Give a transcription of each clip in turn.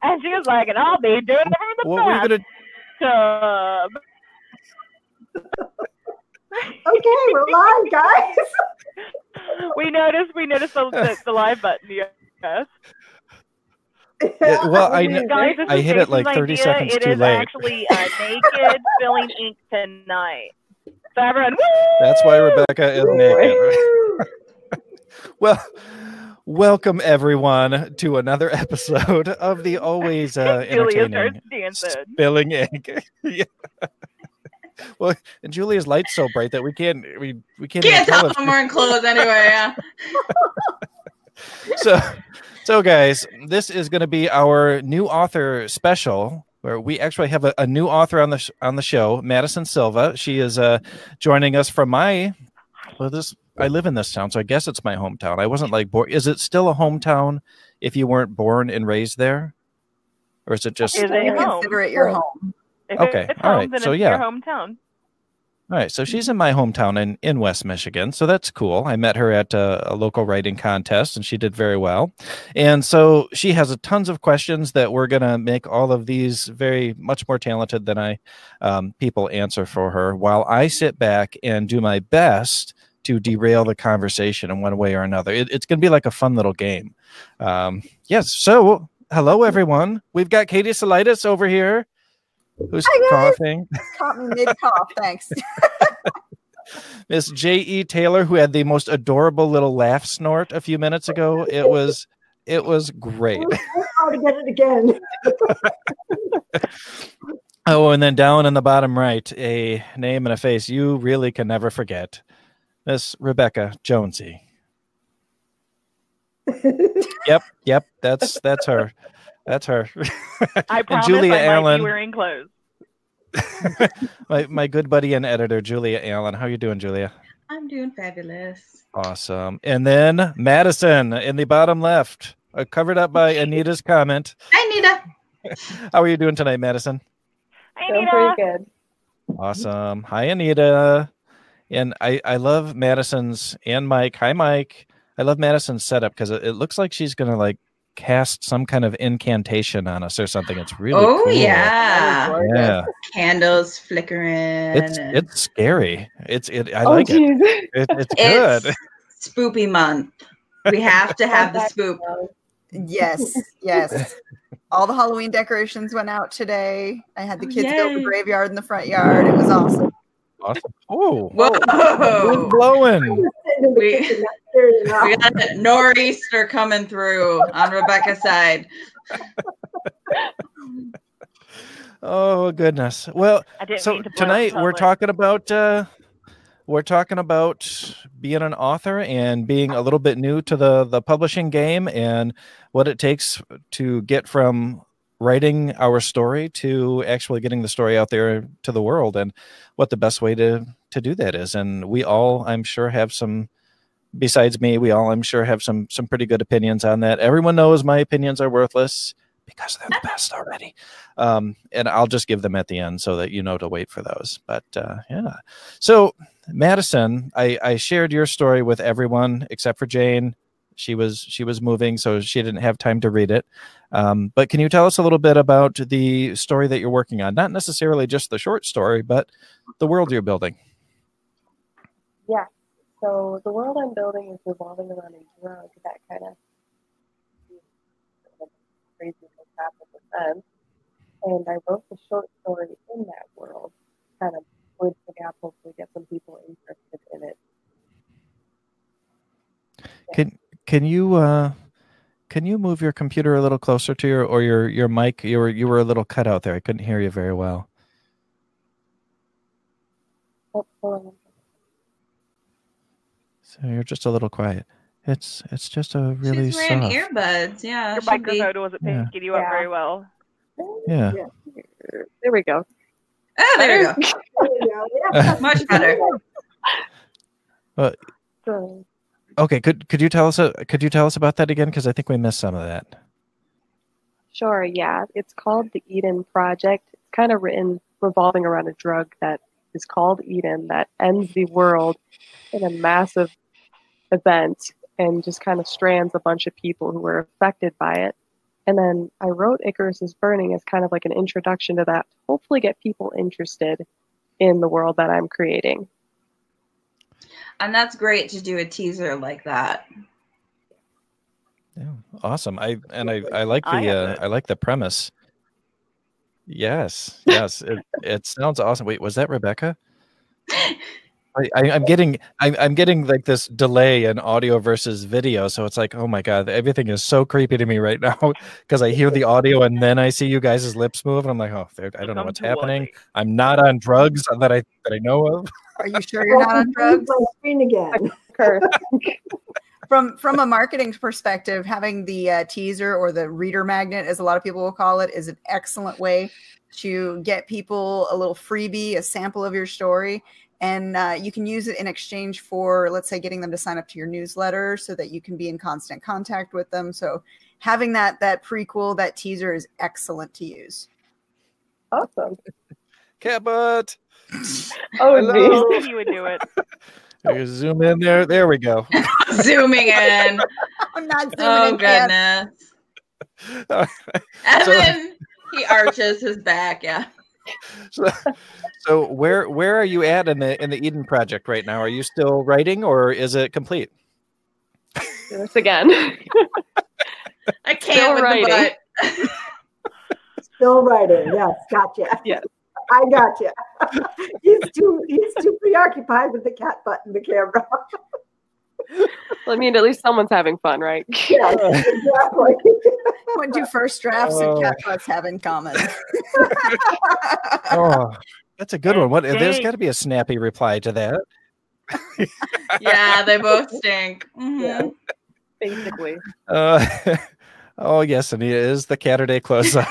And she was like, and I'll be doing it from the What were you gonna? Okay, we're live, guys. We noticed the live button. Yes. Yeah, well, Guys, I hit it like 30 seconds too late. It is actually naked filling ink tonight. So everyone, woo! That's why Rebecca is naked. Well, welcome everyone to another episode of the always entertaining Spilling Ink. Yeah. Well, and Julia's light's so bright that we can't tell them we're in clothes anyway. Yeah. So guys, this is going to be our new author special, where we actually have a new author on the show, Madison Silva. She is joining us from I live in this town, so I guess it's my hometown. I wasn't like born. Is it still a hometown if you weren't born and raised there, or is it just? You consider it your home. Okay, all right. So yeah, your hometown. All right, so she's in my hometown in West Michigan, so that's cool. I met her at a local writing contest, and she did very well. And so she has tons of questions that we're going to make all of these very much more talented than I people answer for her, while I sit back and do my best to derail the conversation in one way or another. It's going to be like a fun little game. Yes, so hello, everyone. We've got Katie Salidas over here. Who's coughing? Caught me mid-cough, thanks. Miss J.E. Taylor, who had the most adorable little laugh snort a few minutes ago. It was great. How to get it again. Oh, and then down in the bottom right, a name and a face you really can never forget. Miss Rebecca Jonesy. Yep, that's her. That's her. I promise Julia I Allen, might be wearing clothes. my good buddy and editor, Julia Allen. How you doing, Julia? I'm doing fabulous. Awesome. And then Madison in the bottom left, covered up by Anita's comment. Hi, Anita. How are you doing tonight, Madison? Hi, Anita. Pretty good. Awesome. Hi, Anita. And I love Madison's and Mike. Hi, Mike. I love Madison's setup because it looks like she's going to like cast some kind of incantation on us or something. It's really cool. Yeah. Candles flickering. It's scary. I like it. It's good. It's spoopy month. We have to have the spoop. Yes. All the Halloween decorations went out today. I had the kids build a graveyard in the front yard. It was awesome. Oh, whoa! Wind blowing. We got a nor'easter coming through on Rebecca's side. Oh goodness! Well, so tonight we're talking about being an author and being a little bit new to the publishing game and what it takes to get from writing our story to actually getting the story out there to the world, and what the best way to do that is. And we all, I'm sure, have some. Besides me, we all, I'm sure, have some pretty good opinions on that. Everyone knows my opinions are worthless because they're the best already. And I'll just give them at the end so that you know to wait for those. But yeah. So Madison, I shared your story with everyone except for Jane. She was moving, so she didn't have time to read it. But can you tell us a little bit about the story that you're working on? Not necessarily just the short story, but the world you're building. Yeah. So the world I'm building is revolving around a drug that kind of crazy things happen with them. And I wrote the short story in that world, kind of bridge the gap, hopefully get some people interested in it. Yeah. Can you move your computer a little closer to your mic? You were a little cut out there. I couldn't hear you very well. Oh, hold on. So you're just a little quiet. It's just a really She's wearing soft. earbuds. Yeah. Your microphone wasn't picking you up very well. Yeah. There we go. Oh, there you go. Much better. Okay. Could you tell us about that again? Because I think we missed some of that. Sure. Yeah. It's called the Eden Project. It's kind of revolving around a drug that is called Eden that ends the world in a massive event and just kind of strands a bunch of people who were affected by it And then I wrote Icarus is Burning as kind of like an introduction to that, hopefully get people interested in the world that I'm creating. And that's great to do a teaser like that. Yeah, awesome. I like I like the premise. Yes, it sounds awesome. Wait, was that Rebecca? I'm getting like this delay in audio versus video, so it's like, oh my god, everything is so creepy to me right now because I hear the audio and then I see you guys' lips move, and I'm like, oh, I don't know what's happening. I'm not on drugs that I know of. Are you sure you're not on drugs? My screen again. From a marketing perspective, having the teaser or the reader magnet, as a lot of people will call it, is an excellent way to get people a little freebie, a sample of your story. And you can use it in exchange for, let's say, getting them to sign up to your newsletter so that you can be in constant contact with them. So having that prequel, that teaser is excellent to use. Awesome. Cabot. Oh, geez. You would do it. You zoom in there. There we go. Zooming in. I'm not zooming Oh, in. goodness. And then he arches his back. Yeah. So where are you at in the Eden project right now? Are you still writing, or is it complete? Do this again. I can't with writing. the butt. Still writing. Yes, gotcha. Yes. I gotcha. He's too preoccupied with the cat butt and the camera. Well, I mean, at least someone's having fun, right? Yes, exactly. What do first drafts and cat butts have in common? Oh, that's a good one. What? There's got to be a snappy reply to that. Yeah, they both stink. Mm-hmm. Yeah. Basically. Oh yes, and it is the Catterday close-up.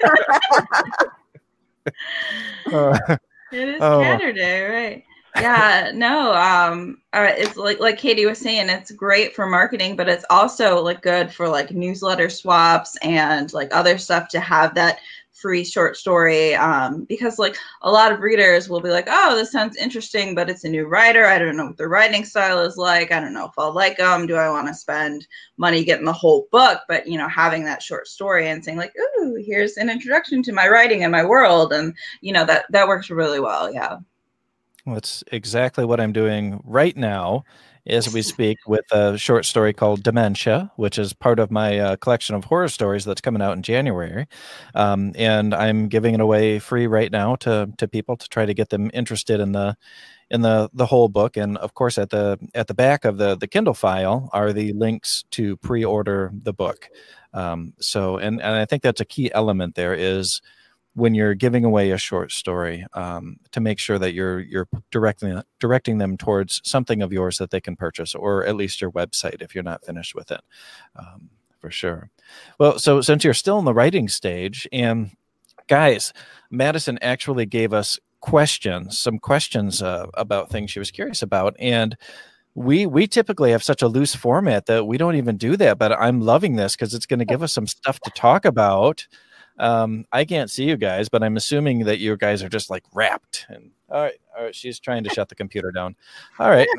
It is Saturday, right? Yeah, no, it's like Katie was saying, it's great for marketing, but it's also like good for like newsletter swaps and like other stuff to have that free short story, because like a lot of readers will be like, oh, this sounds interesting, but it's a new writer. I don't know what their writing style is like. I don't know if I'll like them. Do I want to spend money getting the whole book? But, you know, having that short story and saying like, ooh, here's an introduction to my writing and my world. And, you know, that works really well. Yeah. Well, that's exactly what I'm doing right now as we speak with a short story called Dementia, which is part of my collection of horror stories that's coming out in January. And I'm giving it away free right now to people to try to get them interested in the whole book. And of course, at the back of the Kindle file are the links to pre-order the book. So I think that's a key element there is when you're giving away a short story, to make sure that you're directing them towards something of yours that they can purchase, or at least your website if you're not finished with it, for sure. Well, so since you're still in the writing stage, and guys, Madison actually gave us some questions about things she was curious about, and we typically have such a loose format that we don't even do that, but I'm loving this because it's going to give us some stuff to talk about. I can't see you guys, but I'm assuming that you guys are just like wrapped. And all right, she's trying to shut the computer down. All right.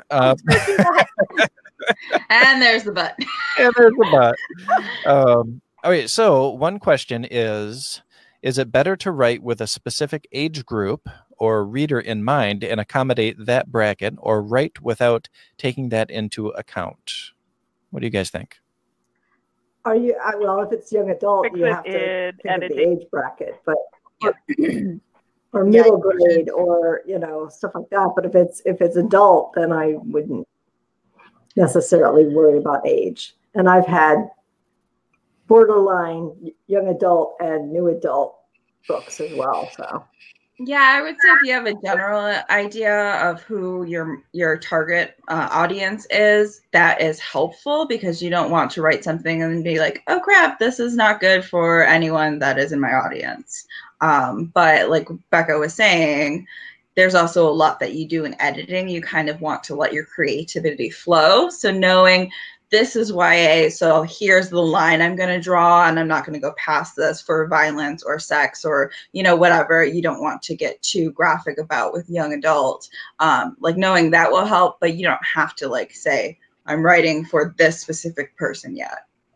And there's the butt. And there's the butt. Okay, so one question is it better to write with a specific age group or reader in mind and accommodate that bracket, or write without taking that into account? What do you guys think? Are you well? If it's young adult, you have to think of the age bracket, but or middle grade, or stuff like that. But if it's adult, then I wouldn't necessarily worry about age. And I've had borderline young adult and new adult books as well. So yeah, I would say if you have a general idea of who your target audience is, that is helpful, because you don't want to write something and be like, oh crap, this is not good for anyone that is in my audience. But like Becca was saying, there's also a lot that you do in editing. You kind of want to let your creativity flow. So knowing this is YA, so here's the line I'm going to draw, and I'm not going to go past this for violence or sex or, whatever you don't want to get too graphic about with young adult. Like knowing that will help, but you don't have to like say, I'm writing for this specific person yet.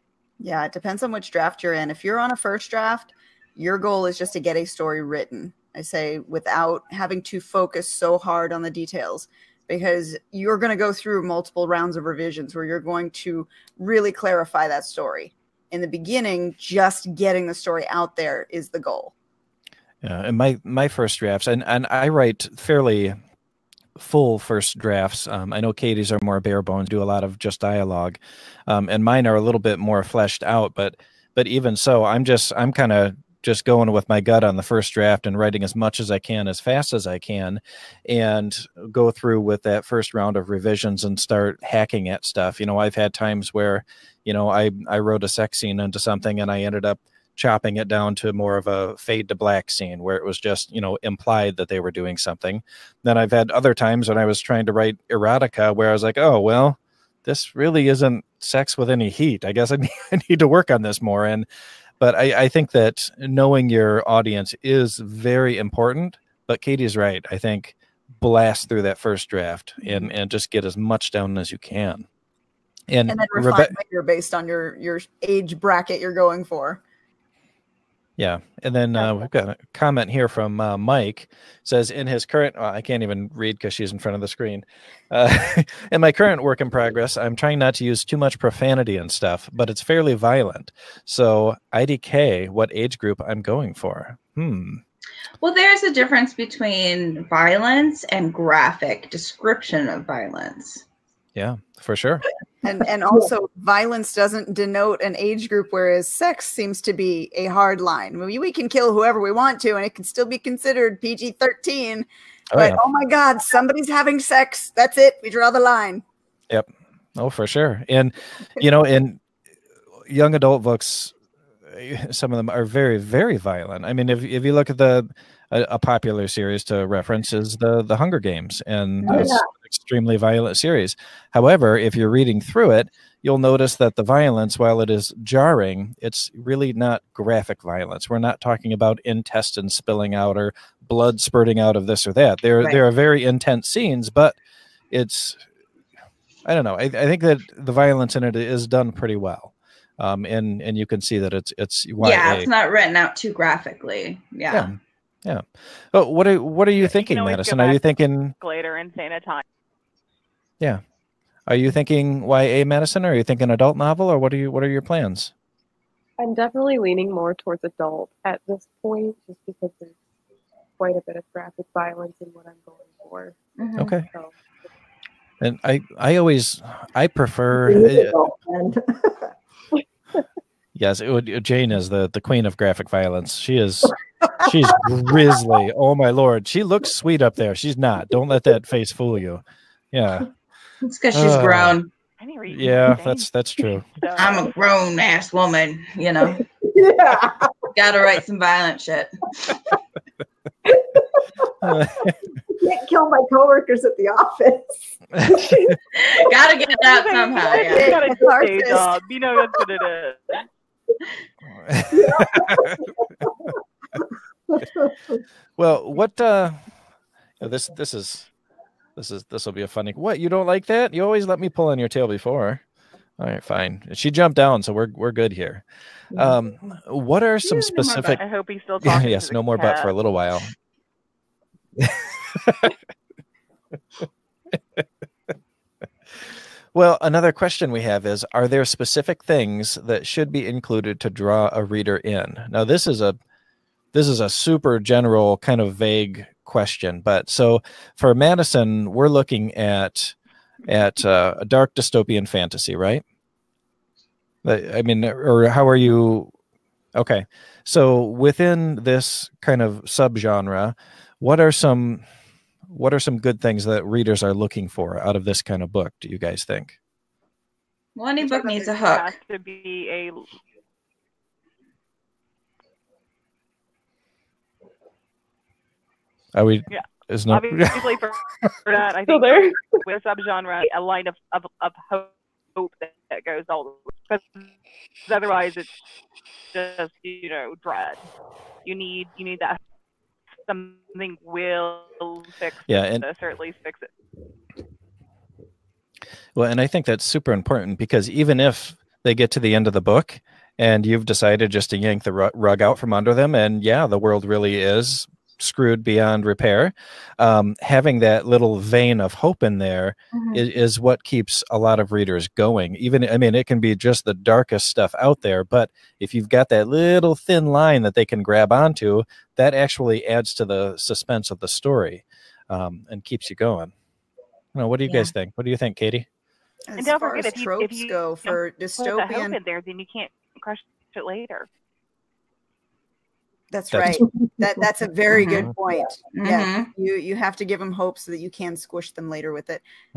Yeah, it depends on which draft you're in. If you're on a first draft, your goal is just to get a story written. I say without having to focus so hard on the details, because you're going to go through multiple rounds of revisions where you're going to really clarify that story. In the beginning, just getting the story out there is the goal. Yeah, and my first drafts, and I write fairly full first drafts. I know Katie's are more bare bones, do a lot of just dialogue, and mine are a little bit more fleshed out. But even so, I'm kind of just going with my gut on the first draft and writing as much as I can, as fast as I can, and go through with that first round of revisions and start hacking at stuff. You know, I've had times where, you know, I wrote a sex scene into something and I ended up chopping it down to more of a fade to black scene where it was just, you know, implied that they were doing something. Then I've had other times when I was trying to write erotica where I was like, oh, well, this really isn't sex with any heat. I guess I need to work on this more. But I think that knowing your audience is very important. But Katie's right. I think blast through that first draft and just get as much down as you can. And then refine later based on your age bracket you're going for. Yeah. And then we've got a comment here from Mike. Says in his current, I can't even read because she's in front of the screen. In my current work in progress, I'm trying not to use too much profanity and stuff, but it's fairly violent. So IDK, what age group I'm going for? Well, there's a difference between violence and graphic description of violence. Yeah, for sure. And also violence doesn't denote an age group, whereas sex seems to be a hard line. We can kill whoever we want to, and it can still be considered PG-13. But oh my God, somebody's having sex. That's it. We draw the line. Yep. Oh, for sure. And, you know, in young adult books, some of them are very, very violent. I mean, if you look at a popular series to reference is the Hunger Games, and it's an extremely violent series. However, if you're reading through it, you'll notice that the violence, while it is jarring, it's really not graphic violence. We're not talking about intestines spilling out or blood spurting out of this or that. There are very intense scenes, but it's, I don't know. I think that the violence in it is done pretty well. And you can see that it's YA. Yeah, it's not written out too graphically. Yeah. Oh, what are you thinking, Madison? Are you thinking later in Santa Time? Yeah. Are you thinking YA, Madison, or are you thinking adult novel, or what are your plans? I'm definitely leaning more towards adult at this point, just because there's quite a bit of graphic violence in what I'm going for. Mm-hmm. Okay. So. And I prefer. Yes, Jane is the queen of graphic violence. She's grisly. Oh my Lord, she looks sweet up there. She's not. Don't let that face fool you. Yeah, it's because she's grown. Yeah, that's true. I'm a grown ass woman. You know. Yeah. Got to write some violent shit. Can't kill my coworkers at the office. Gotta get it out somehow. Yeah. Got a day job. You know that's what it is. Well, what this will be a funny. What, you don't like that? You always let me pull on your tail before. All right, fine. She jumped down, so we're good here. What are some specific? I hope he's still talking. Yes, no more butt for a little while. Well, another question we have is, are there specific things that should be included to draw a reader in? Now, this is a super general kind of vague question, but so for Madison, we're looking at a dark dystopian fantasy, right? I mean, or how are you? Okay. So within this kind of subgenre, what are some good things that readers are looking for out of this kind of book, do you guys think? Well, any book needs a hook. Has to be a Are we? Yeah. Is not obviously for that. I think with a subgenre, a line of hope that goes all the way. Because otherwise, it's just dread. You need that. Something will fix and this, or at least fix it. Well, and I think that's super important, because even if they get to the end of the book and you've decided just to yank the rug out from under them. And yeah, the world really is screwed beyond repair. Having that little vein of hope in there is what keeps a lot of readers going. Even, I mean, it can be just the darkest stuff out there, but if you've got that little thin line that they can grab onto, that actually adds to the suspense of the story, and keeps you going. What do you guys think? What do you think, Katie? And don't forget, if you go for dystopian, put the hope in there, then you can't crush it later. That's right. That's a very good point. Yeah, you have to give them hope so that you can squish them later with it.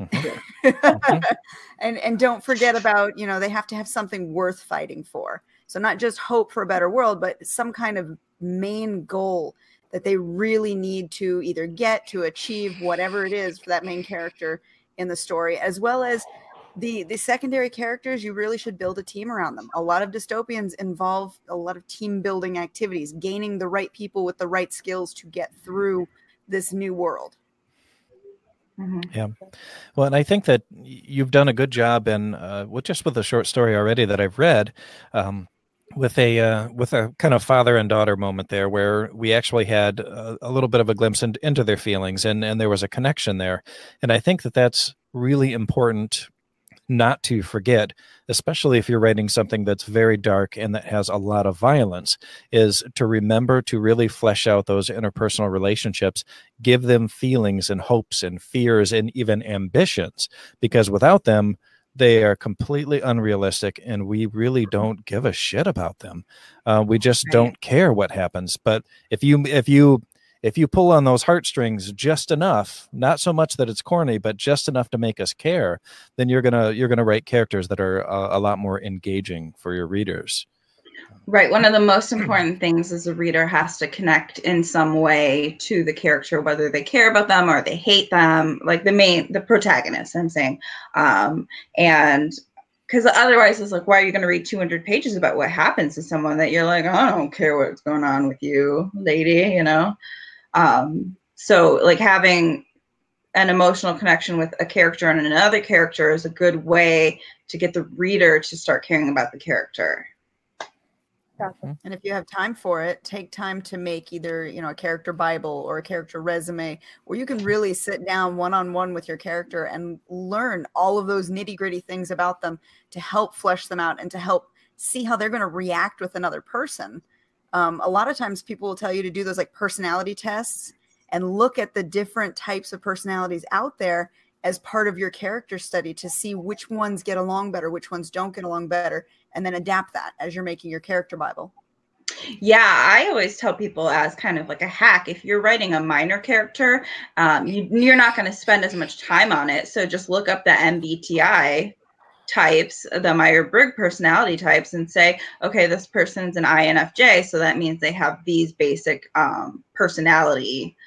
And don't forget about, they have to have something worth fighting for. So not just hope for a better world, but some kind of main goal that they really need to either get to achieve, whatever it is for that main character in the story, as well as the secondary characters. You really should build a team around them. A lot of dystopians involve a lot of team building activities, gaining the right people with the right skills to get through this new world. Yeah. Well, and I think that you've done a good job in with the short story already that I've read, with a kind of father and daughter moment there, where we actually had a little bit of a glimpse into their feelings, and there was a connection there. And I think that that's really important not to forget, especially if you're writing something that's very dark and that has a lot of violence, is to remember to really flesh out those interpersonal relationships, give them feelings and hopes and fears and even ambitions, because without them, they are completely unrealistic, and we really don't give a shit about them. We just don't care what happens. But if you pull on those heartstrings just enough, not so much that it's corny, but just enough to make us care, then you're gonna write characters that are a lot more engaging for your readers. Right. One of the most important things is the reader has to connect in some way to the character, whether they care about them or they hate them, like the protagonist, I'm saying. And because otherwise it's like, why are you going to read 200 pages about what happens to someone that you're like, I don't care what's going on with you, lady, So like having an emotional connection with a character and another character is a good way to get the reader to start caring about the character. And if you have time for it, take time to make either, a character Bible or a character resume, where you can really sit down one-on-one with your character and learn all of those nitty-gritty things about them to help flesh them out and to help see how they're going to react with another person. A lot of times people will tell you to do those like personality tests and look at the different types of personalities out there as part of your character study to see which ones get along better, which ones don't get along better, and then adapt that as you're making your character Bible. Yeah, I always tell people as kind of like a hack, if you're writing a minor character, you're not going to spend as much time on it. So just look up the MBTI types, the Myers-Briggs personality types, and say, okay, this person's an INFJ, so that means they have these basic personality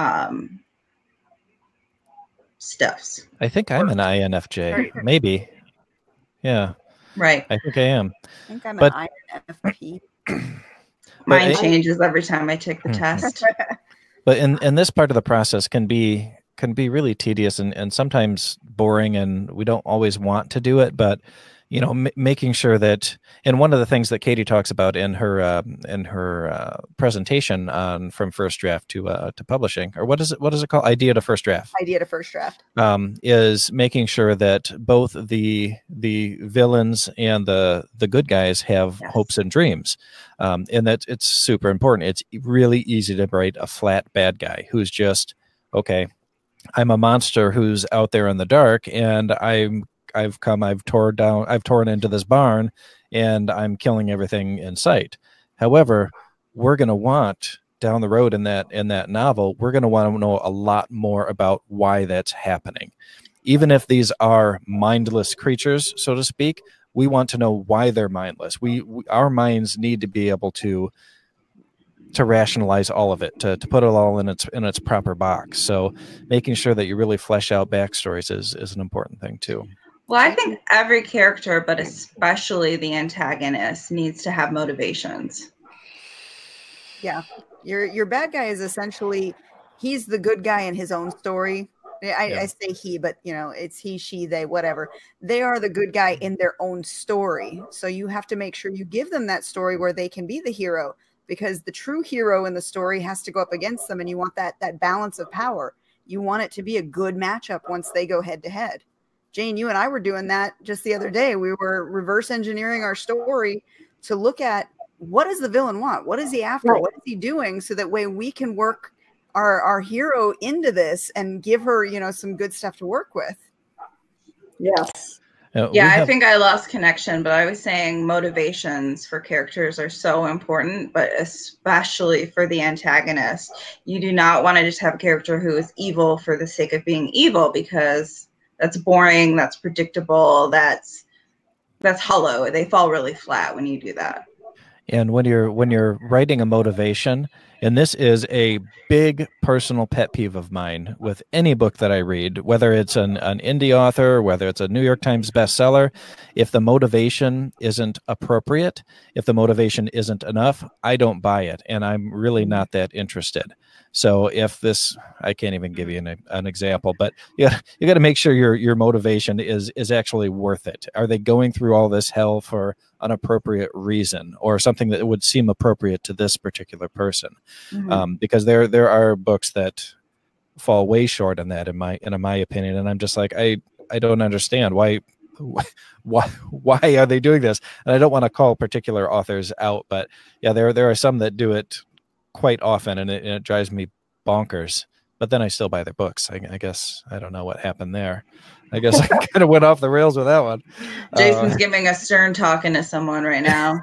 stuffs. I think I'm an INFJ, maybe. Yeah. Right. I think I am. I think I'm an INFP. Mine changes every time I take the test. But in this part of the process can be really tedious and sometimes boring, and we don't always want to do it, but making sure that, and one of the things that Katie talks about in her presentation on from first draft to publishing, or what is it called? Idea to first draft. Idea to first draft. Is making sure that both the villains and the good guys have hopes and dreams, and that it's super important. It's really easy to write a flat bad guy who's just, okay, I'm a monster who's out there in the dark, and I've torn into this barn, and I'm killing everything in sight. However, we're going to want down the road in that novel, we're going to want to know a lot more about why that's happening. Even if these are mindless creatures, so to speak, we want to know why they're mindless. Our minds need to be able to rationalize all of it, to put it all in its proper box. So making sure that you really flesh out backstories is an important thing too. Well, I think every character, but especially the antagonist, needs to have motivations. Yeah. Your bad guy is essentially, he's the good guy in his own story, I say he, but you know, it's he, she, they, whatever. They are the good guy in their own story. So you have to make sure you give them that story where they can be the hero, because the true hero in the story has to go up against them, and you want that balance of power. You want it to be a good matchup once they go head to head. Jane, you and I were doing that just the other day. We were reverse engineering our story to look at what does the villain want? What is he after? Right. What is he doing? So that way we can work our hero into this and give her, you know, some good stuff to work with. Yes. I think I lost connection, but I was saying motivations for characters are so important, but especially for the antagonist. You do not want to just have a character who is evil for the sake of being evil, because that's boring, that's predictable, that's hollow. They fall really flat when you do that. And when you're writing a motivation, and this is a big personal pet peeve of mine with any book that I read, whether it's an indie author, whether it's a New York Times bestseller, if the motivation isn't appropriate, if the motivation isn't enough, I don't buy it, and I'm really not that interested. So if this, I can't even give you an example, but you got to make sure your motivation is actually worth it. Are they going through all this hell for an appropriate reason, or something that would seem appropriate to this particular person? Mm-hmm. Because there are books that fall way short on that in my opinion, and I'm just like, I don't understand why are they doing this? And I don't want to call particular authors out, but yeah, there are some that do it quite often, and it drives me bonkers. But then I still buy their books. I guess I don't know what happened there. I guess I kind of went off the rails with that one. Jason's giving a stern talking to someone right now.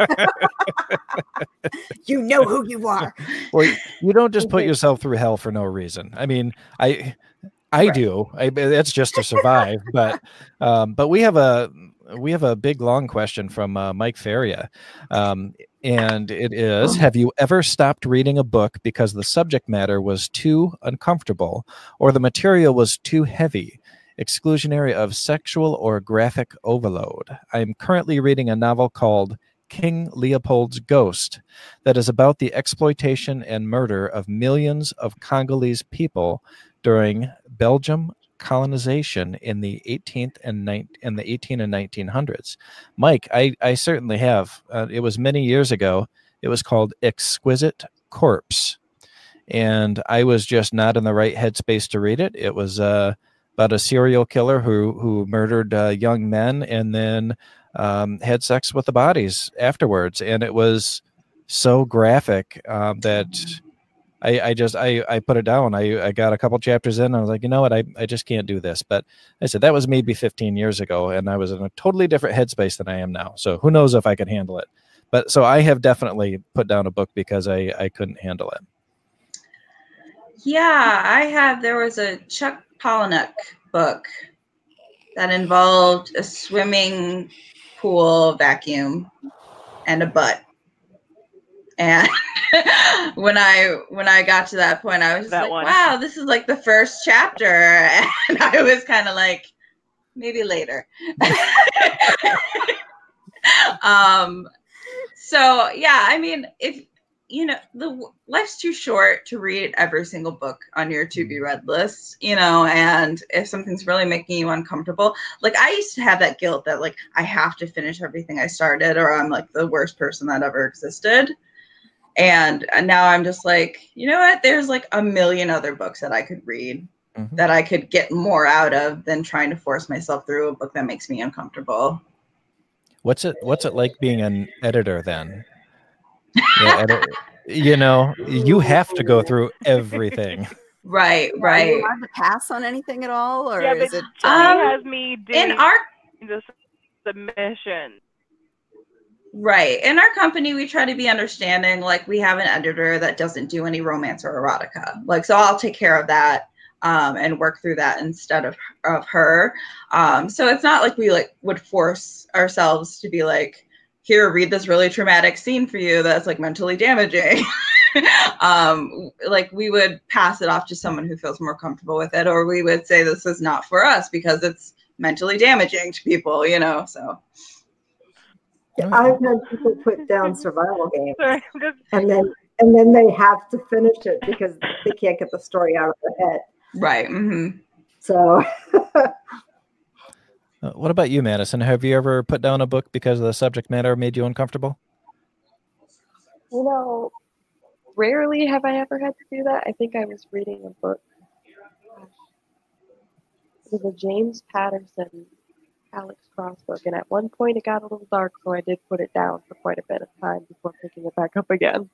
You know who you are. Well, you don't just put yourself through hell for no reason. I mean, I right. do. It's just to survive. But we have a big long question from Mike Faria. And it is, have you ever stopped reading a book because the subject matter was too uncomfortable or the material was too heavy, exclusionary of sexual or graphic overload? I am currently reading a novel called King Leopold's Ghost that is about the exploitation and murder of millions of Congolese people during Belgium colonization in the 18 and 1900s. Mike, I certainly have. It was many years ago. It was called Exquisite Corpse, and I was just not in the right headspace to read it. It was about a serial killer who murdered young men and then had sex with the bodies afterwards, and it was so graphic that I put it down. I got a couple chapters in. And I was like, you know what? I just can't do this. But I said, that was maybe 15 years ago. And I was in a totally different headspace than I am now. So who knows if I could handle it. But so I have definitely put down a book because I couldn't handle it. Yeah, I have. There was a Chuck Palahniuk book that involved a swimming pool vacuum and a butt. And when I got to that point, I was just like, wow, this is like the first chapter. And I was kind of like, maybe later. So yeah, I mean, if you know, life's too short to read every single book on your to be read list, you know, and if something's really making you uncomfortable, like I used to have that guilt that like I have to finish everything I started or I'm like the worst person that ever existed. And now I'm just like, you know what? There's like a million other books that I could read that I could get more out of than trying to force myself through a book that makes me uncomfortable. What's it like being an editor then? You know, you have to go through everything. Right. Are you allowed to pass on anything at all, or is it? Has me doing in our the submission. Right. In our company, we try to be understanding. Like we have an editor that doesn't do any romance or erotica. Like, so I'll take care of that and work through that instead of her. So it's not like we like would force ourselves to be like, here, read this really traumatic scene for you that's like mentally damaging. Like we would pass it off to someone who feels more comfortable with it, or we would say this is not for us because it's mentally damaging to people, you know, so. Yeah, I've had people put down survival games, and then they have to finish it because they can't get the story out of their head. Right. Mm-hmm. So. What about you, Madison? Have you ever put down a book because the subject matter made you uncomfortable? You know, rarely have I ever had to do that. I think I was reading a book. It was a James Patterson Alex Cross book, and at one point it got a little dark, so I did put it down for quite a bit of time before picking it back up again.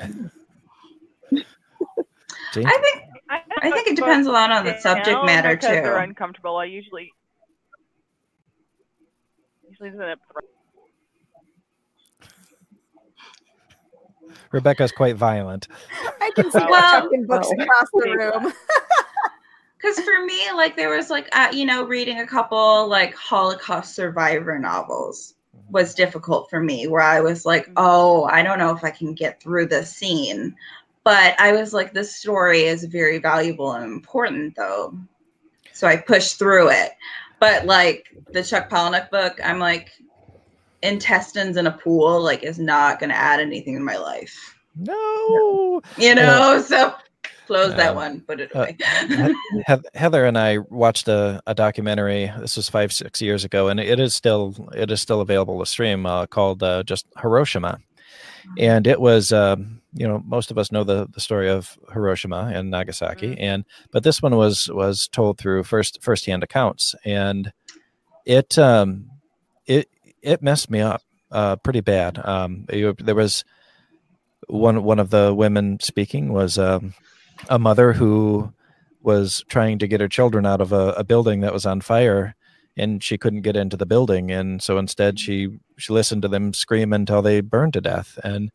I think it depends a lot on the subject matter too. Because they're uncomfortable, I usually Rebecca's quite violent. I can see chucking books across the room. Because for me, like there was like reading a couple like Holocaust survivor novels was difficult for me, where I was like, oh, I don't know if I can get through this scene. But I was like, this story is very valuable and important though. So I pushed through it. But like the Chuck Palahniuk book, I'm like, intestines in a pool like is not going to add anything in my life. No. So close that one, put it away. Heather and I watched a documentary. This was 5-6 years ago, and it is still available to stream, called just Hiroshima. And it was, most of us know the story of Hiroshima and Nagasaki, but this one was told through firsthand accounts, and it messed me up pretty bad. There was one of the women speaking was a mother who was trying to get her children out of a building that was on fire, and she couldn't get into the building, and so instead she listened to them scream until they burned to death. And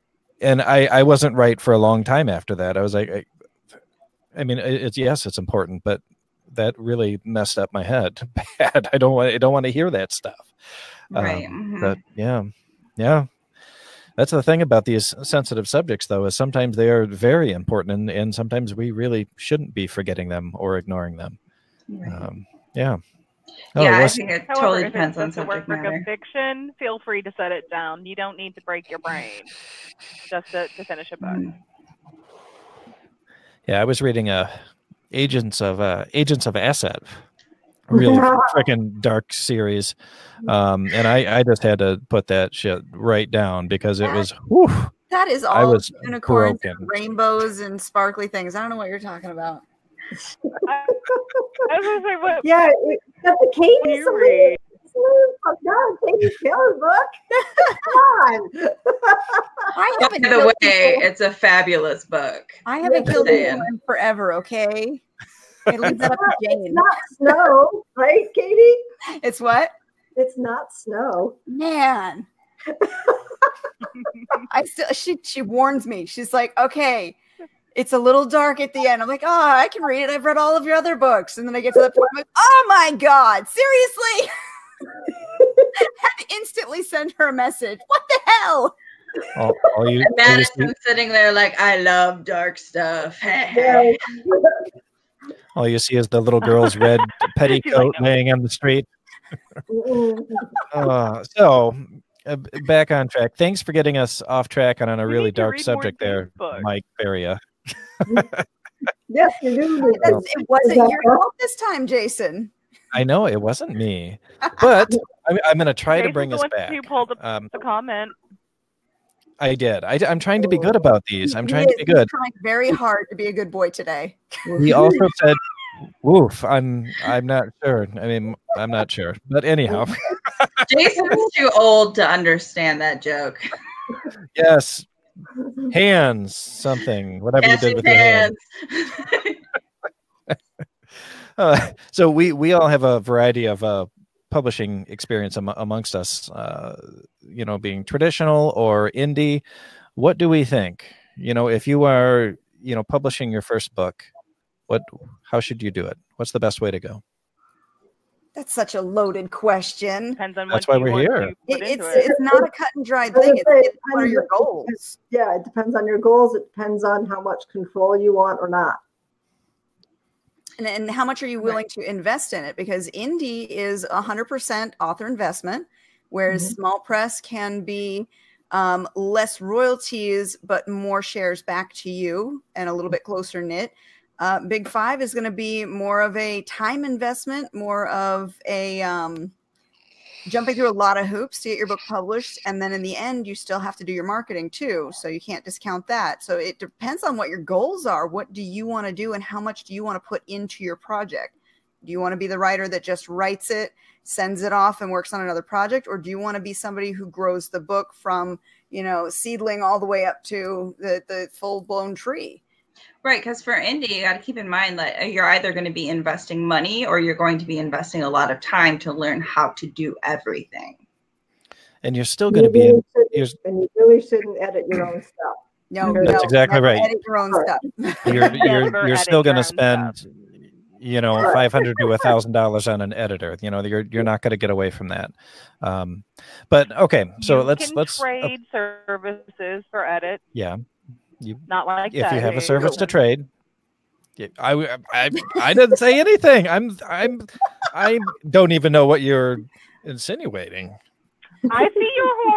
I wasn't right for a long time after that. I was like, I mean, it's important, but that really messed up my head bad. I don't want to hear that stuff. Right. But yeah. That's the thing about these sensitive subjects, though, is sometimes they are very important, and sometimes we really shouldn't be forgetting them or ignoring them. Right. I think it totally depends on subject matter. Work of fiction, feel free to set it down. You don't need to break your brain just to finish a book. Yeah, I was reading Agents of Asset, really freaking dark series, and I just had to put that shit right down because it was. Whew, that is all. I was unicorns, broken. And rainbows, and sparkly things. I don't know what you're talking about. I was gonna say, what? Yeah, the Katie read. Oh God, Katie Taylor book. Come on. By the way, it's a fabulous book. I haven't killed anyone in forever. Okay. I leave that up to Jane. It's not snow, right, Katie? It's what? It's not snow. Man. She warns me. She's like, okay, it's a little dark at the end. I'm like, oh, I can read it. I've read all of your other books. And then I get to the point, I'm like, oh my God, seriously? I had to instantly send her a message. What the hell? Madison's sitting there like, I love dark stuff. All you see is the little girl's red petticoat laying on the street. So, back on track. Thanks for getting us off track on a really dark subject there, Mike Faria. Yes, you do. It wasn't your fault this time, Jason. I know it wasn't me, but I'm going to try to bring us back. You pulled the comment. I did. I'm trying to be good about these. I'm trying to be good. He's trying very hard to be a good boy today. He also said, "Woof." I'm not sure. I mean, I'm not sure. But anyhow, Jason's too old to understand that joke. Yes. Hands, something, whatever you did with your hands. So we all have a variety of publishing experience amongst us, being traditional or indie. What do we think? If you are, publishing your first book, how should you do it? What's the best way to go? That's such a loaded question. Depends on That's why we're here. It's not a cut and dried thing. It's what are your goals? Yeah, it depends on your goals. It depends on how much control you want or not. And how much are you willing to invest in it? Because indie is 100% author investment, whereas small press can be less royalties, but more shares back to you and a little bit closer knit. Big 5 is going to be more of a time investment, more of a jumping through a lot of hoops to get your book published. And then in the end, you still have to do your marketing too. So you can't discount that. So it depends on what your goals are. What do you want to do and how much do you want to put into your project? Do you want to be the writer that just writes it, sends it off and works on another project? Or do you want to be somebody who grows the book from, seedling all the way up to the full blown tree? Right, because for indie, you got to keep in mind that you're either going to be investing money or you're going to be investing a lot of time to learn how to do everything. And you're still going to be and you really shouldn't edit your own stuff. No, that's exactly right. Edit your own stuff. You're still going to spend, $500 to $1,000 on an editor. You're not going to get away from that. But okay, so let's trade services for edit. Yeah. Not like if that. You have a service to trade. I didn't say anything. I don't even know what you're insinuating. I see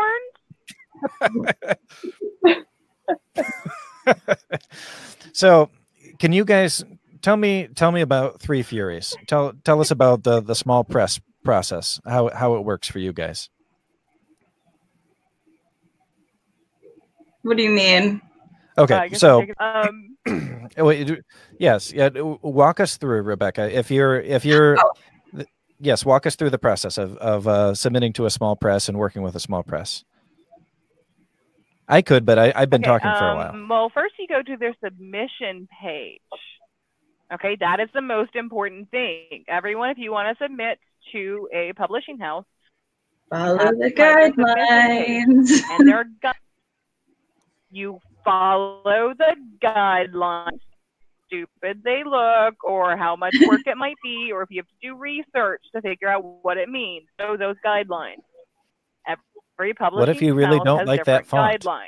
your horns. So, can you guys tell me about Three Furies? Tell us about the small press process. How it works for you guys. What do you mean? Okay, so yes, walk us through, Rebecca. If you're yes, walk us through the process of submitting to a small press and working with a small press. I could, but I've been talking for a while. Well, first you go to their submission page. Okay, that is the most important thing. Everyone, if you want to submit to a publishing house, follow the guidelines. And they're you follow the guidelines, stupid they look, or how much work it might be, or if you have to do research to figure out what it means. So those guidelines. Every publishing what if you really don't like that font? Guidelines.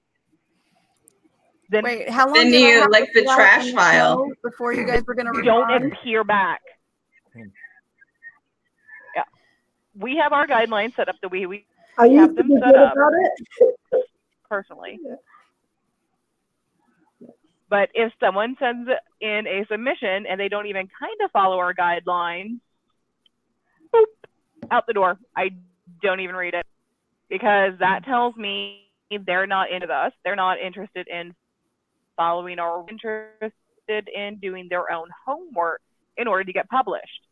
Then wait, how long? Then you like the trash file before you guys were going to don't appear back. Yeah, we have our guidelines set up the way we have them set up. Personally. Yeah. But if someone sends in a submission and they don't even kind of follow our guidelines, boop, out the door. I don't even read it, because that tells me they're not into us. They're not interested in following or interested in doing their own homework in order to get published.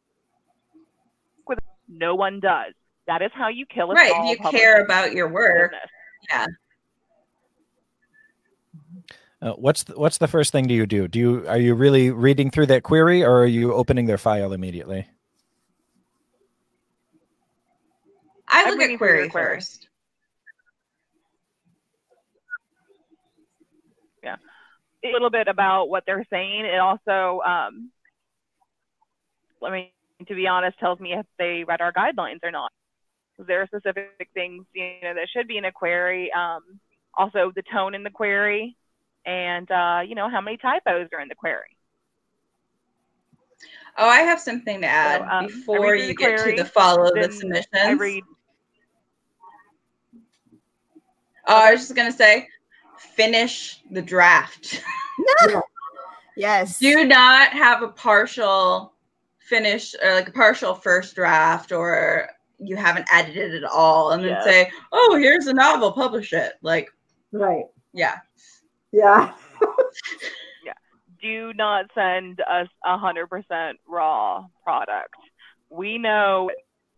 No one does. That is how you kill a right. small If you care about your work. business. Yeah. What's the first thing you do? Are you really reading through that query, or are you opening their file immediately? I look at query first. Yeah, a little bit about what they're saying. It also, to be honest, tells me if they read our guidelines or not. There are specific things that should be in a query. Also, the tone in the query. And, how many typos are in the query. Oh, I have something to add before you get to the follow the submissions. I was just going to say, finish the draft. Yes. Do not have a partial finish or like a partial first draft, or you haven't edited it all and then say, oh, here's a novel, publish it. Like, right. Yeah. Yeah. Yeah. Do not send us 100% raw product. We know.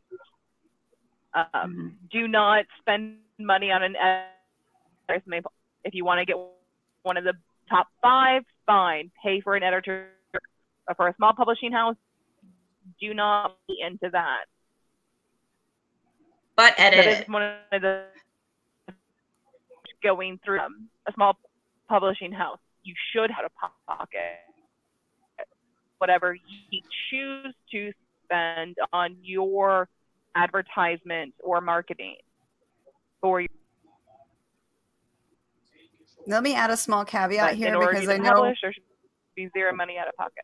Do not spend money on an editor. If you want to get one of the top 5, fine. Pay for an editor. For a small publishing house, do not be into that. But edit. That is one of the going through a small publishing house. You should have a pocket. Whatever you choose to spend on your advertisement or marketing for your. Let me add a small caveat here, because I know there should be zero money out of pocket.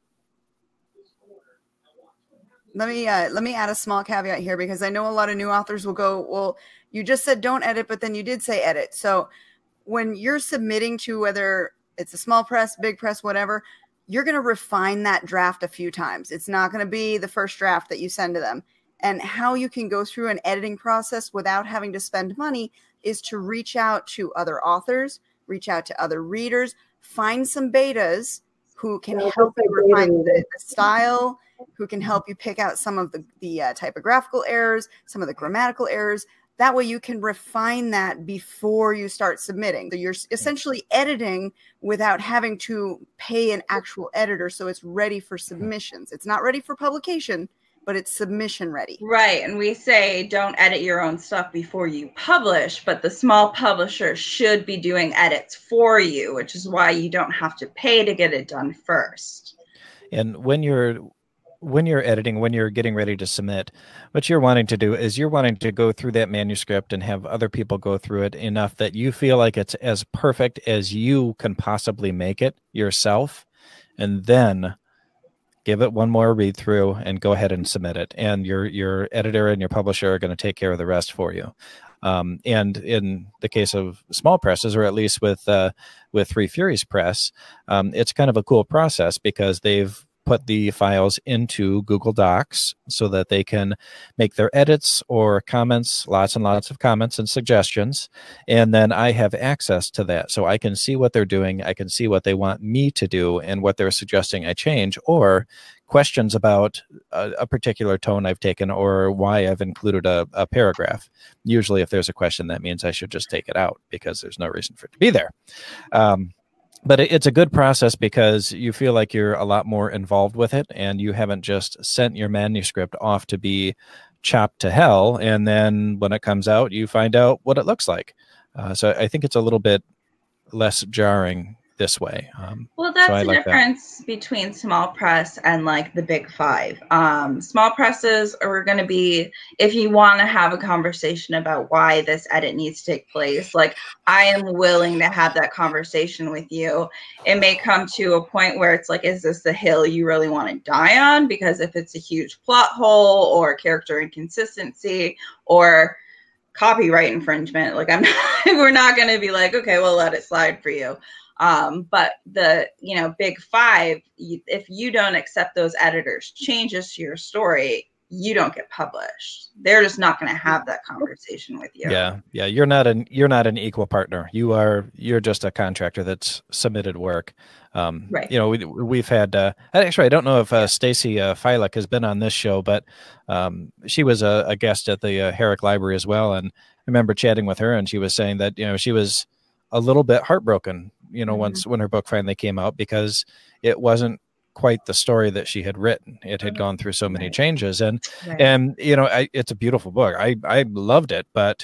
Let me add a small caveat here, because I know a lot of new authors will go, well, you just said don't edit, but then you did say edit. So when you're submitting to, whether it's a small press, big press, whatever, you're going to refine that draft a few times. It's not going to be the first draft that you send to them. And how you can go through an editing process without having to spend money is to reach out to other authors, reach out to other readers, find some betas who can help you refine the style, who can help you pick out some of the typographical errors, some of the grammatical errors. That way you can refine that before you start submitting. So you're essentially editing without having to pay an actual editor. So it's ready for submissions. It's not ready for publication, but it's submission ready. Right. And we say don't edit your own stuff before you publish, but the small publisher should be doing edits for you, which is why you don't have to pay to get it done first. And when you're editing, when you're getting ready to submit, what you're wanting to do is you're wanting to go through that manuscript and have other people go through it enough that you feel like it's as perfect as you can possibly make it yourself, and then give it one more read through and go ahead and submit it. And your editor and your publisher are going to take care of the rest for you. And in the case of small presses, or at least with Three Furies Press, it's kind of a cool process because they've put the files into Google Docs so that they can make their edits or comments, lots and lots of comments and suggestions. And then I have access to that. So I can see what they're doing. I can see what they want me to do and what they're suggesting I change, or questions about a particular tone I've taken or why I've included a paragraph. Usually if there's a question, that means I should just take it out because there's no reason for it to be there. But it's a good process because you feel like you're a lot more involved with it, and you haven't just sent your manuscript off to be chopped to hell, and then when it comes out, you find out what it looks like. So I think it's a little bit less jarring this way. Well, that's the difference between small press and like the big five. Small presses are going to be, if you want to have a conversation about why this edit needs to take place, like I am willing to have that conversation with you. It may come to a point where it's like, is this the hill you really want to die on? Because if it's a huge plot hole or character inconsistency or copyright infringement, like we're not going to be like, okay, we'll let it slide for you. But the, big five, if you don't accept those editors' changes to your story, you don't get published. They're just not going to have that conversation with you. Yeah. You're not an equal partner. You're just a contractor that's submitted work. Right. We've had, actually, I don't know if Stacy Filek has been on this show, but she was a guest at the Herrick Library as well. And I remember chatting with her, and she was saying that, she was a little bit heartbroken, when her book finally came out, because it wasn't quite the story that she had written. It had gone through so many changes, and it's a beautiful book. I loved it, but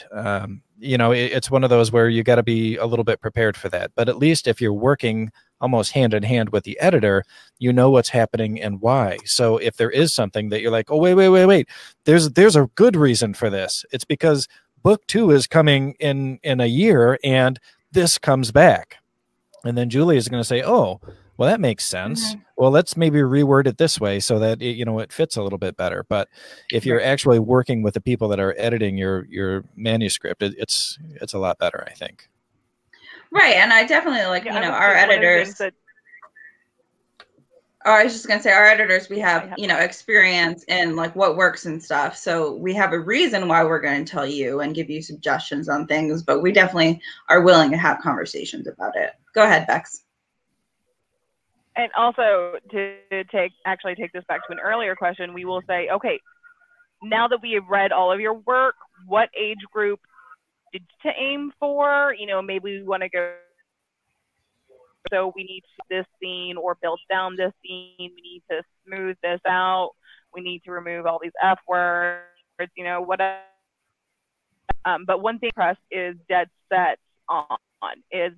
it's one of those where you got to be a little bit prepared for that. But at least if you're working almost hand in hand with the editor, you know what's happening and why. So if there is something that you're like, oh, wait, there's a good reason for this. It's because book 2 is coming in a year, and this comes back. And then Julie is going to say, oh, well, that makes sense. Mm-hmm. Well, let's maybe reword it this way so that it fits a little bit better. But if you're actually working with the people that are editing your manuscript, it's a lot better, I think. Right. And I definitely our editors. I was just going to say, our editors, we have, experience in like what works and stuff. So we have a reason why we're going to tell you and give you suggestions on things, but we definitely are willing to have conversations about it. Go ahead, Bex. And also to take this back to an earlier question, we will say, okay, now that we have read all of your work, what age group did to aim for? Maybe we want to go, so we need this scene or build down this scene. We need to smooth this out. We need to remove all these F words, whatever. But one thing press is dead set on is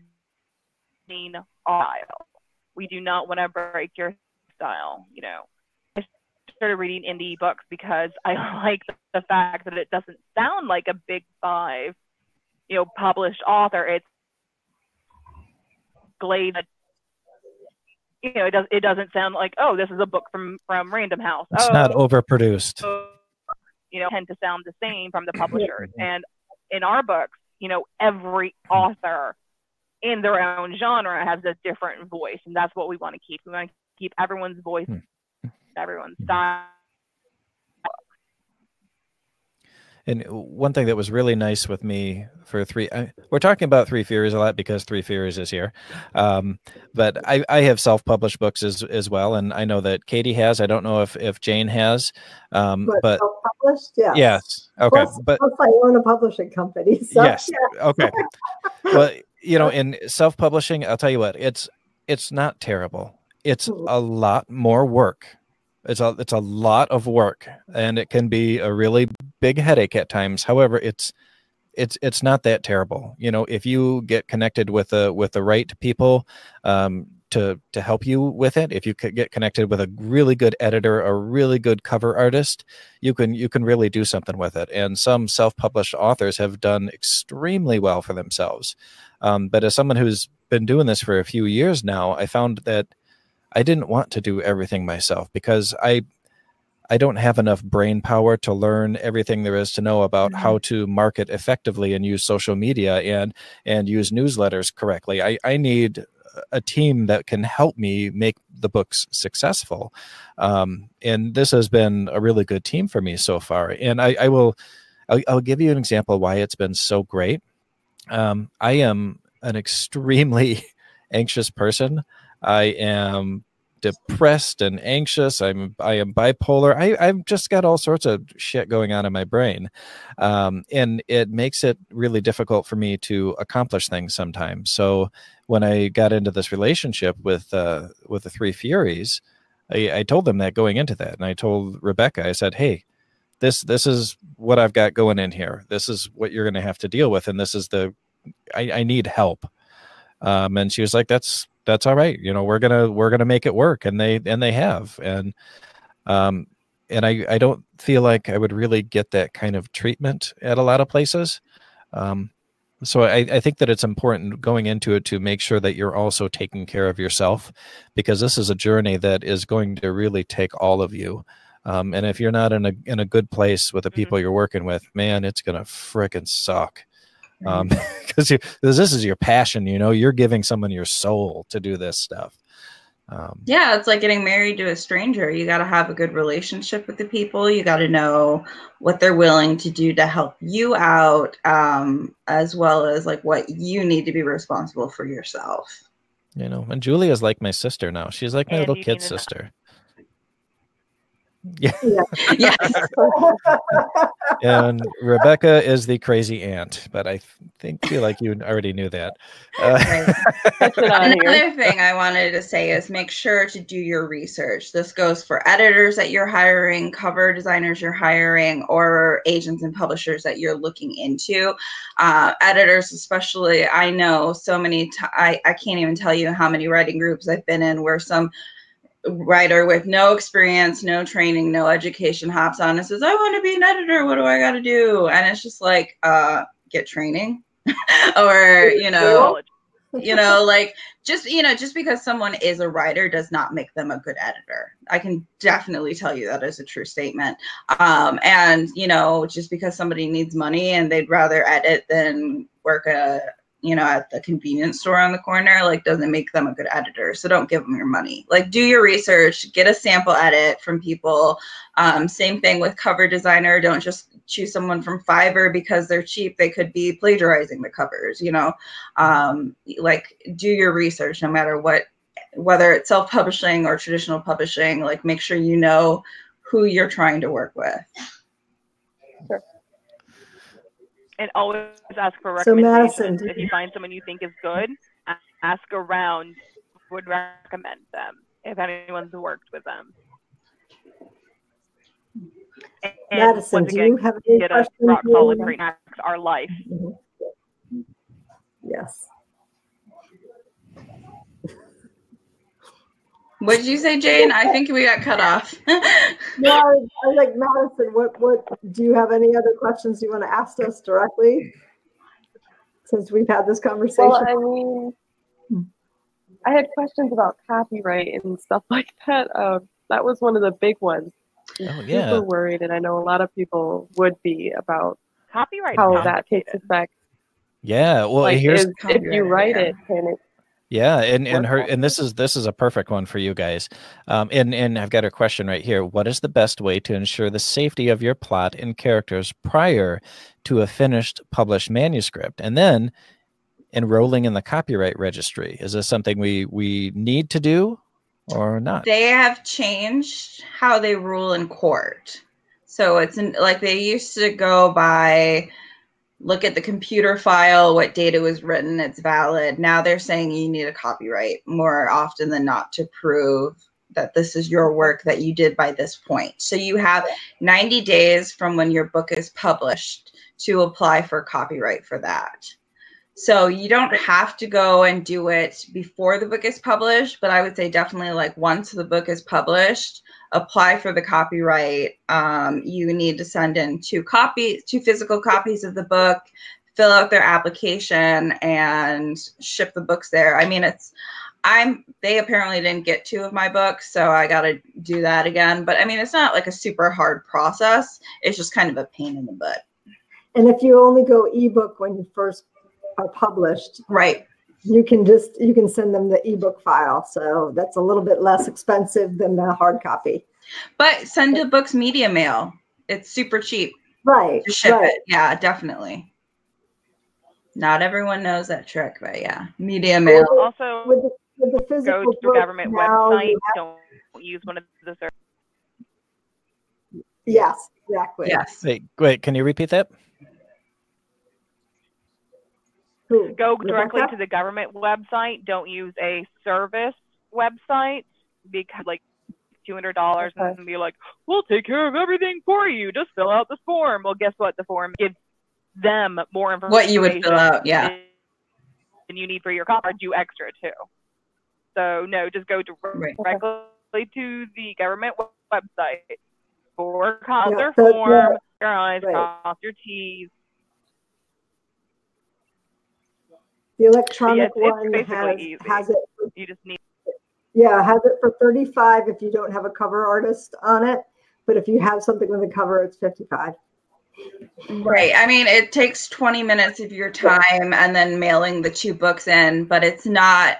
style. We do not want to break your style. I started reading indie books because I like the fact that it doesn't sound like a big five, published author. It's Glade. It doesn't sound like, oh, this is a book from Random House. It's not overproduced. Tend to sound the same from the publishers. And in our books, every author in their own genre has a different voice, and that's what we want to keep. We want to keep everyone's voice, everyone's style. And one thing that was really nice with me for we're talking about Three Furies a lot because Three Furies is here. But I have self-published books as well. And I know that Katie has. I don't know if Jane has. But self-published? Yes. Yes. Okay. Plus I own a publishing company. So, yes. Okay. Well, in self-publishing, I'll tell you what, it's not terrible. It's a lot more work. It's a lot of work, and it can be a really big headache at times. However, it's not that terrible. If you get connected with the right people to help you with it, if you could get connected with a really good editor, a really good cover artist, you can really do something with it. And some self-published authors have done extremely well for themselves. But as someone who's been doing this for a few years now, I found that I didn't want to do everything myself because I don't have enough brain power to learn everything there is to know about how to market effectively and use social media and use newsletters correctly. I need a team that can help me make the books successful. And this has been a really good team for me so far. And I'll give you an example why it's been so great. I am an extremely anxious person. I am depressed and anxious. I am bipolar. I've just got all sorts of shit going on in my brain. And it makes it really difficult for me to accomplish things sometimes. So when I got into this relationship with the Three Furies, I told them that going into that. And I told Rebecca, I said, hey, this is what I've got going in here. This is what you're going to have to deal with. And this is I need help. And she was like, that's all right. We're going to make it work. And they have. And I don't feel like I would really get that kind of treatment at a lot of places. So I think that it's important going into it to make sure that you're also taking care of yourself, because this is a journey that is going to really take all of you. And if you're not in a good place with the people you're working with, man, it's going to frickin' suck. Because this is your passion, you're giving someone your soul to do this stuff. Yeah, it's like getting married to a stranger. You got to have a good relationship with the people. You got to know what they're willing to do to help you out, as well as like what you need to be responsible for yourself. And Julia's like my sister now. She's like my little kid sister. Yeah. Yes. And Rebecca is the crazy aunt, but I feel like you already knew that. Another thing I wanted to say is make sure to do your research. This goes for editors that you're hiring, cover designers you're hiring, or agents and publishers that you're looking into. Editors especially, I know so many, I can't even tell you how many writing groups I've been in where some writer with no experience, no training, no education hops on and says, I want to be an editor. What do I got to do? And it's just like, get training or, like just because someone is a writer does not make them a good editor. I can definitely tell you that is a true statement. And, just because somebody needs money and they'd rather edit than work at the convenience store on the corner, like doesn't make them a good editor. So don't give them your money. Like do your research, get a sample edit from people. Same thing with cover designer. Don't just choose someone from Fiverr because they're cheap. They could be plagiarizing the covers, like do your research no matter what, whether it's self-publishing or traditional publishing, like make sure you know who you're trying to work with. Sure. And always ask for recommendations. So Madison, if you find someone you think is good, ask around who would recommend them if anyone's worked with them. And Madison, once do again, you have any get questions? a rock solid train our life. Mm-hmm. Yes. What did you say, Jane? I think we got cut off. No, I was like, Madison, what do you have any other questions you want to ask us directly? Since we've had this conversation. Well, I had questions about copyright and stuff like that. That was one of the big ones. Oh, yeah. Super worried, and I know a lot of people would be about copyright how that takes effect. Yeah. Well, like, here's if you write it, can it? Yeah, and this is a perfect one for you guys. And I've got a question right here. What is the best way to ensure the safety of your plot and characters prior to a finished published manuscript, and then enrolling in the copyright registry? Is this something we need to do or not? They have changed how they rule in court. So it's like they used to go by, look at the computer file, what data was written, it's valid. Now they're saying you need a copyright more often than not to prove that this is your work that you did by this point. So you have 90 days from when your book is published to apply for copyright for that. So you don't have to go and do it before the book is published, but I would say definitely like once the book is published, apply for the copyright. You need to send in 2 physical copies of the book, fill out their application, and ship the books there. I mean, they apparently didn't get 2 of my books, so I got to do that again. But I mean, it's not like a super hard process. It's just kind of a pain in the butt. And if you only go ebook when you first are published, right, you can send them the ebook file, so that's a little bit less expensive than the hard copy. But send the books media mail. It's super cheap, right, to ship it. Yeah, definitely. Not everyone knows that trick, but yeah, media mail. Also, with the physical go to the government website. Don't use one of the services. Yes, exactly. Yes. Wait, can you repeat that? Go directly to the government website. Don't use a service website, because like $200 and be like, we'll take care of everything for you. Just fill out this form. Well, guess what? The form gives them more information. What you would fill out, yeah. And you need for your card, you extra too. So no, just go directly to the government website. Cross their form, your I's, cross your T's. The electronic one has it. You just need. Yeah, has it for $35 if you don't have a cover artist on it, but if you have something with a cover, it's $55. Right. I mean, it takes 20 minutes of your time and then mailing the 2 books in, but it's not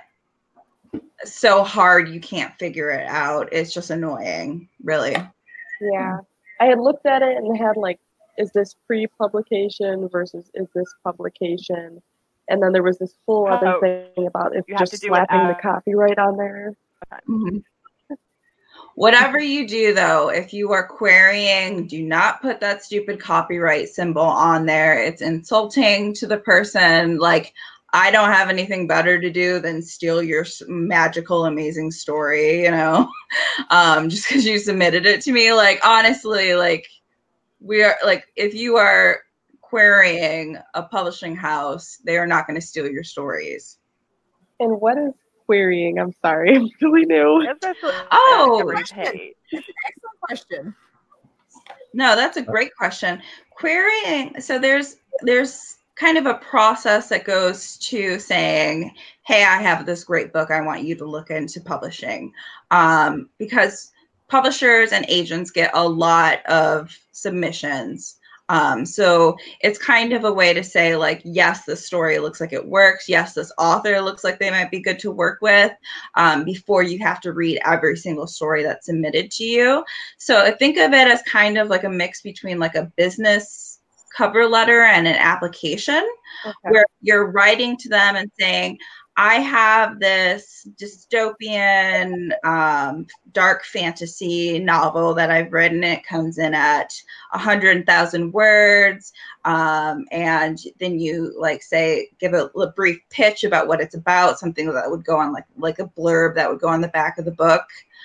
so hard you can't figure it out. It's just annoying, really. Yeah. I had looked at it and had like, is this pre-publication versus is this publication? And then there was this whole other thing about if just slapping the copyright on there. Mm-hmm. Whatever you do, though, if you are querying, do not put that stupid copyright symbol on there. It's insulting to the person. Like, I don't have anything better to do than steal your magical, amazing story, you know, just because you submitted it to me. Like, honestly, like, we are like, if you are querying a publishing house, they are not going to steal your stories. And what is querying? I'm sorry, I'm really new. Oh, it's an excellent question. No, that's a great question. Querying. So there's kind of a process that goes to saying, hey, I have this great book. I want you to look into publishing. Because publishers and agents get a lot of submissions. So it's kind of a way to say, like, yes, this story looks like it works. Yes, this author looks like they might be good to work with, before you have to read every single story that's submitted to you. So think of it as kind of like a mix between like a business cover letter and an application, where you're writing to them and saying, I have this dystopian, dark fantasy novel that I've written. It comes in at 100,000 words. And then you like say, give a brief pitch about what it's about, something that would go on like a blurb that would go on the back of the book.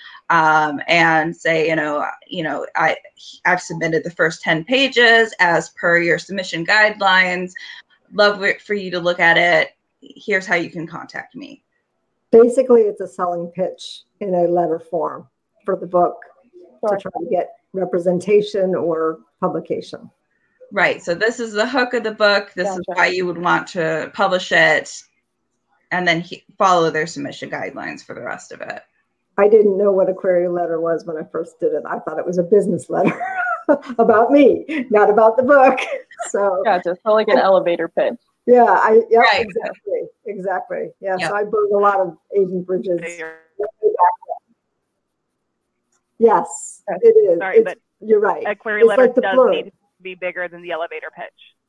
And say, I've submitted the first 10 pages as per your submission guidelines. Love it for you to look at it. Here's how you can contact me. Basically, it's a selling pitch in a letter form for the book to try to get representation or publication. Right. So this is the hook of the book. This is why you would want to publish it, and then follow their submission guidelines for the rest of it. I didn't know what a query letter was when I first did it. I thought it was a business letter about me, not about the book. So gotcha. So like an elevator pitch. Yeah, Right. exactly. Yeah, so I burned a lot of Agent Bridges. Yes, it is. Sorry, but you're right. A query letter like does need to be bigger than the elevator pitch.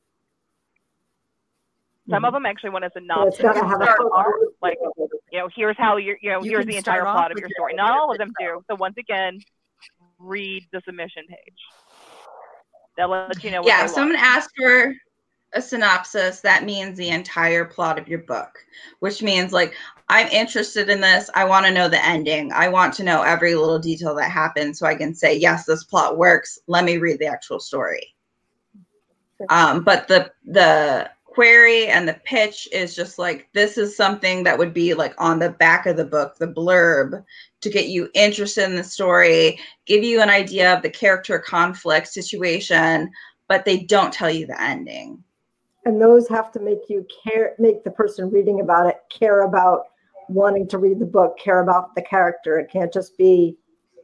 Some of them actually want a synopsis. Like, here's how here's the entire plot of your story. Not all of them do. So once again, read the submission page. They'll let you know what they want. If someone asks for a synopsis, that means the entire plot of your book, which means like, I'm interested in this. I want to know the ending. I want to know every little detail that happens so I can say, yes, this plot works. Let me read the actual story. But the query and the pitch is just like, this is something that would be like on the back of the book, the blurb, to get you interested in the story, give you an idea of the character conflict situation, but they don't tell you the ending. And those have to make you make the person reading about it care about wanting to read the book, care about the character. It can't just be,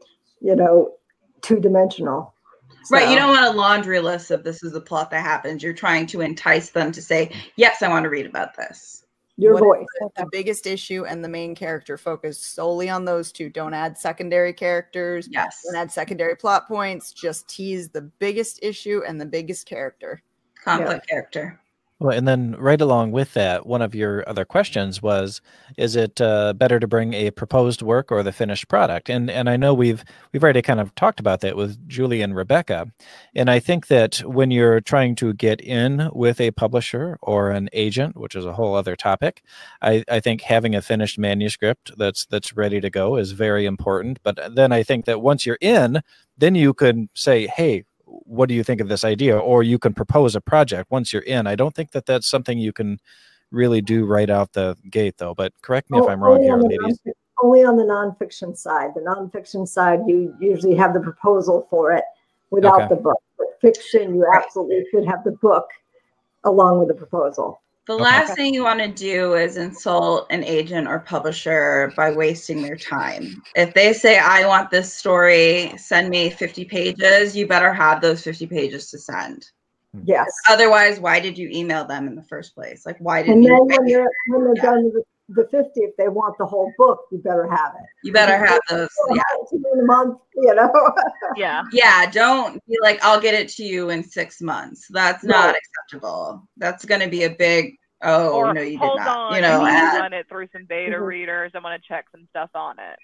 two-dimensional. So. Right. You don't want a laundry list of this is the plot that happens. You're trying to entice them to say, yes, I want to read about this. Your voice. The biggest issue and the main character, focus solely on those two. Don't add secondary characters. Yes. Don't add secondary plot points. Just tease the biggest issue and the biggest character. Conflict character. Well, and then right along with that, one of your other questions was, is it better to bring a proposed work or the finished product? And I know we've already kind of talked about that with Julie and Rebecca. And I think that when you're trying to get in with a publisher or an agent, which is a whole other topic, I think having a finished manuscript that's ready to go is very important. But then I think that once you're in, then you can say, hey, what do you think of this idea? Or you can propose a project once you're in. I don't think that that's something you can really do right out the gate, though. But correct me if I'm wrong here, ladies. Only on the nonfiction side. The nonfiction side, you usually have the proposal for it without the book. But fiction, you absolutely should have the book along with the proposal. The last thing you want to do is insult an agent or publisher by wasting their time. If they say, I want this story, send me 50 pages, you better have those 50 pages to send. Yes. Otherwise, why did you email them in the first place? Like, why didn't and then when they're done with the 50, if they want the whole book, you better have it. You better have those. Yeah. In a month, Yeah. Yeah. Don't be like, I'll get it to you in 6 months. That's not acceptable. That's going to be a big, no, you did not. Run it through some beta readers. I want to check some stuff on it.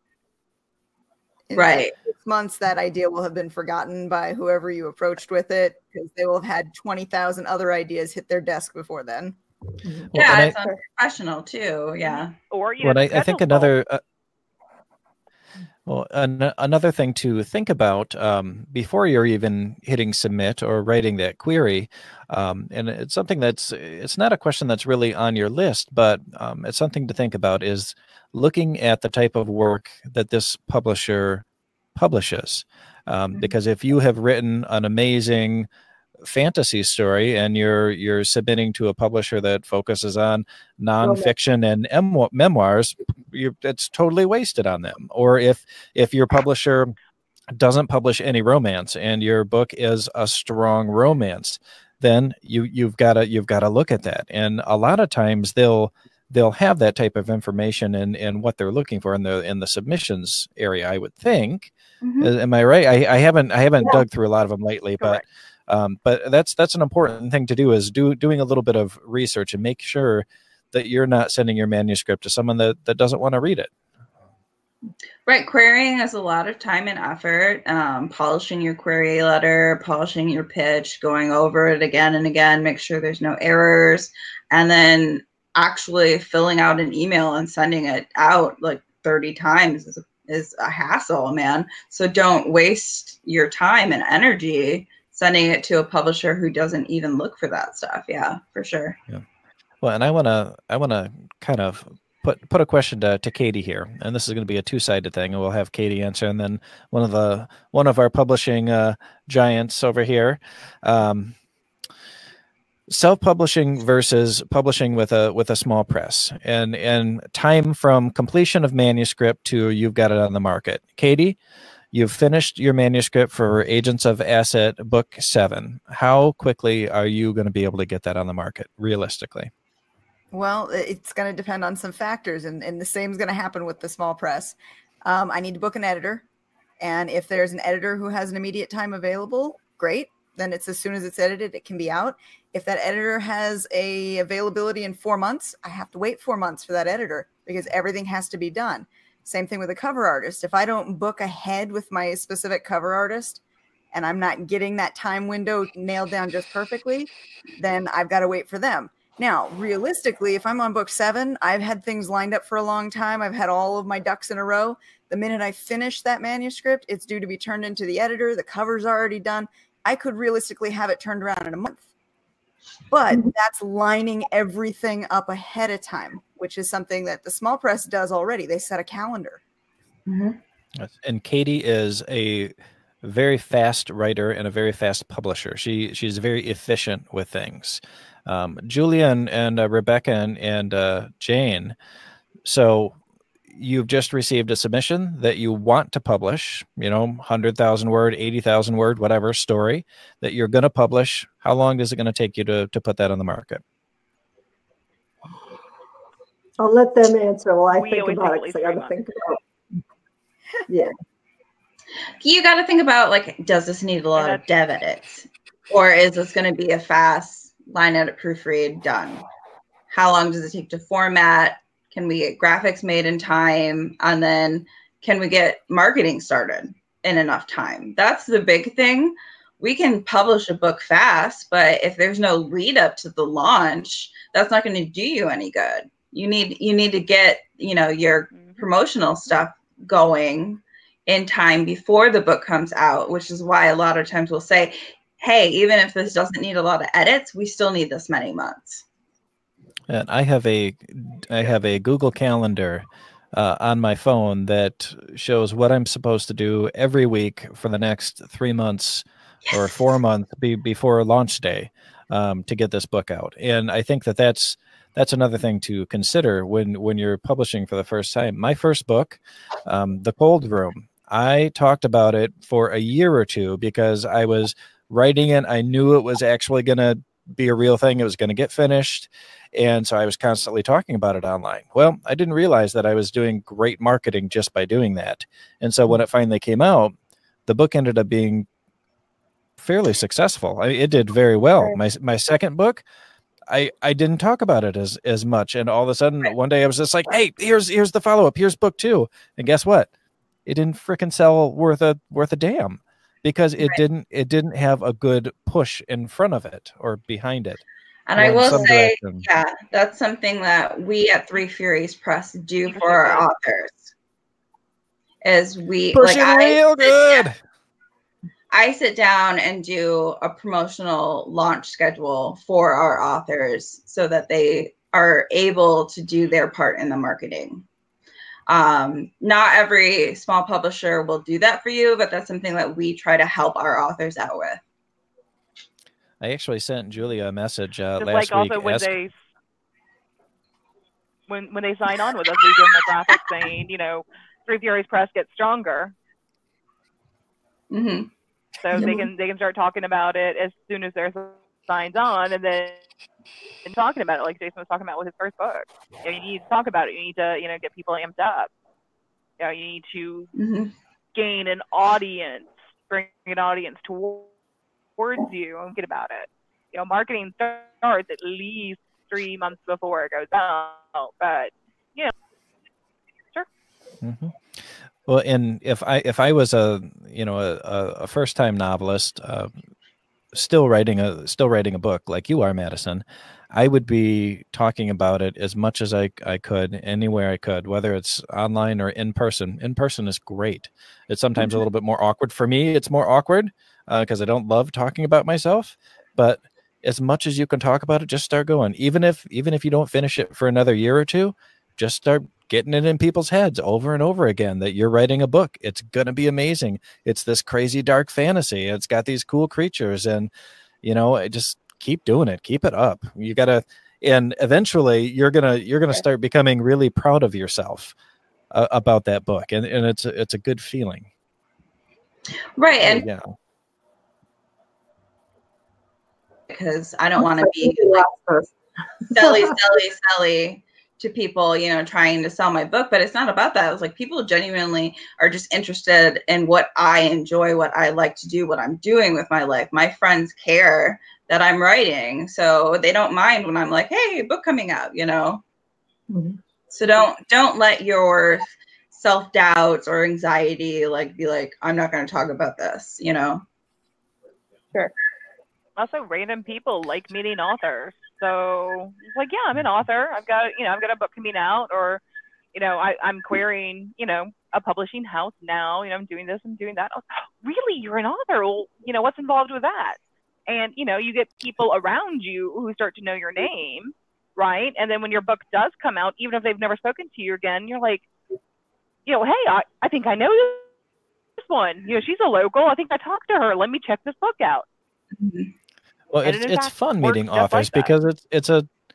In 6 months, that idea will have been forgotten by whoever you approached with it, because they will have had 20,000 other ideas hit their desk before then. Yeah, it's unprofessional too. Yeah. Or I think another another thing to think about before you're even hitting submit or writing that query, and it's something it's not a question that's really on your list, but it's something to think about, is looking at the type of work that this publisher publishes. Because if you have written an amazing fantasy story and you're submitting to a publisher that focuses on nonfiction and memoirs, it's totally wasted on them. Or if your publisher doesn't publish any romance and your book is a strong romance, then you've got to look at that. And a lot of times they'll have that type of information in what they're looking for in the submissions area, I would think. Am I right? I haven't dug through a lot of them lately. Correct. But that's an important thing to do, is doing a little bit of research and make sure that you're not sending your manuscript to someone that doesn't want to read it. Right. Querying is a lot of time and effort. Polishing your query letter, polishing your pitch, going over it again and again, make sure there's no errors, and then actually filling out an email and sending it out like 30 times is a hassle, man. So don't waste your time and energy sending it to a publisher who doesn't even look for that stuff. Yeah, for sure. Yeah. Well, and I want to kind of put a question to Katie here, and this is going to be a two-sided thing, and we'll have Katie answer, and then one of our publishing giants over here. Self-publishing versus publishing with a small press, and time from completion of manuscript to you've got it on the market. Katie, You've finished your manuscript for Agents of Asset Book 7. How quickly are you going to be able to get that on the market, realistically? Well, it's going to depend on some factors, and the same is going to happen with the small press. I need to book an editor, and if there's an editor who has an immediate time available, great. Then it's as soon as it's edited, it can be out. If that editor has a availability in 4 months, I have to wait 4 months for that editor because everything has to be done. Same thing with a cover artist. If I don't book ahead with my specific cover artist and I'm not getting that time window nailed down just perfectly, then I've got to wait for them. Now, realistically, if I'm on book 7, I've had things lined up for a long time. I've had all of my ducks in a row. The minute I finish that manuscript, it's due to be turned into the editor. The cover's already done. I could realistically have it turned around in a month. But that's lining everything up ahead of time, which is something that the small press does already. They set a calendar. Mm-hmm. And Katie is a very fast writer and a very fast publisher. She's very efficient with things. Julia and Rebecca and Jane. So you've just received a submission that you want to publish, 100,000 word, 80,000 word, whatever story that you're going to publish. How long is it going to take you to put that on the market? I'll let them answer while I think about it, because I got to think about it. Yeah. You got to think about, like, does this need a lot of dev edits? Or is this going to be a fast line edit proofread done? How long does it take to format? Can we get graphics made in time? And then can we get marketing started in enough time? That's the big thing. We can publish a book fast, but if there's no lead up to the launch, that's not going to do you any good. You need to get, your promotional stuff going in time before the book comes out, which is why a lot of times we'll say, hey, even if this doesn't need a lot of edits, we still need this many months. And I have a Google Calendar on my phone that shows what I'm supposed to do every week for the next 3 months or 4 months before launch day to get this book out. And I think that's another thing to consider when you're publishing for the first time. My first book, The Cold Room, I talked about it for a year or two because I was writing it. I knew it was actually going to be a real thing. It was going to get finished. And so I was constantly talking about it online. Well, I didn't realize that I was doing great marketing just by doing that. And so when it finally came out, the book ended up being fairly successful. It did very well. My second book, I didn't talk about it as much. And all of a sudden, one day I was just like, hey, here's the follow-up. Here's book 2. And guess what? It didn't frickin' sell worth a damn because it didn't have a good push in front of it or behind it. And I will say, that's something that we at Three Furies Press do for our authors. Is we pushing real good. I sit down and do a promotional launch schedule for our authors so that they are able to do their part in the marketing. Not every small publisher will do that for you, but that's something that we try to help our authors out with. I actually sent Julia a message last week. Like also when they sign on with us, we give them a graphic saying, Three Furies Press gets stronger. Mm-hmm. So they can start talking about it as soon as they're signed on, and then talking about it like Jason was talking about with his first book. You need to talk about it. You need to get people amped up. You need to gain an audience, bring an audience towards you and get about it. Marketing starts at least 3 months before it goes out, but sure. Mm-hmm. Well, and if I was a first time novelist, still writing a book like you are, Madison, I would be talking about it as much as I could, anywhere I could, whether it's online or in person. In person is great. It's sometimes a little bit more awkward for me. It's more awkward because I don't love talking about myself, but as much as you can talk about it, just start going. Even if you don't finish it for another year or two, just start getting it in people's heads over and over again that you're writing a book. It's going to be amazing. It's this crazy dark fantasy. It's got these cool creatures and, just keep doing it. Keep it up. You got to, and eventually you're going to start becoming really proud of yourself about that book. And it's a good feeling. Right. And yeah. Because I don't want to be like selly to people, you know, trying to sell my book, but it's not about that. It's like people genuinely are just interested in what I enjoy, what I like to do, what I'm doing with my life. My friends care that I'm writing, so they don't mind when I'm like, hey, book coming out, you know. Mm-hmm. So don't let your self-doubts or anxiety like be like, I'm not going to talk about this, you know. Sure. Also, random people like meeting authors. So it's like, yeah, I'm an author. I've got a book coming out, or, you know, I'm querying, you know, a publishing house now. You know, I'm doing this, I'm doing that. Oh, really? You're an author? Well, you know, what's involved with that? And, you know, you get people around you who start to know your name, right? And then when your book does come out, even if they've never spoken to you again, you're like, you know, hey, I think I know this one. You know, she's a local. I think I talked to her. Let me check this book out. Mm-hmm. Well, it's fun meeting authors because it's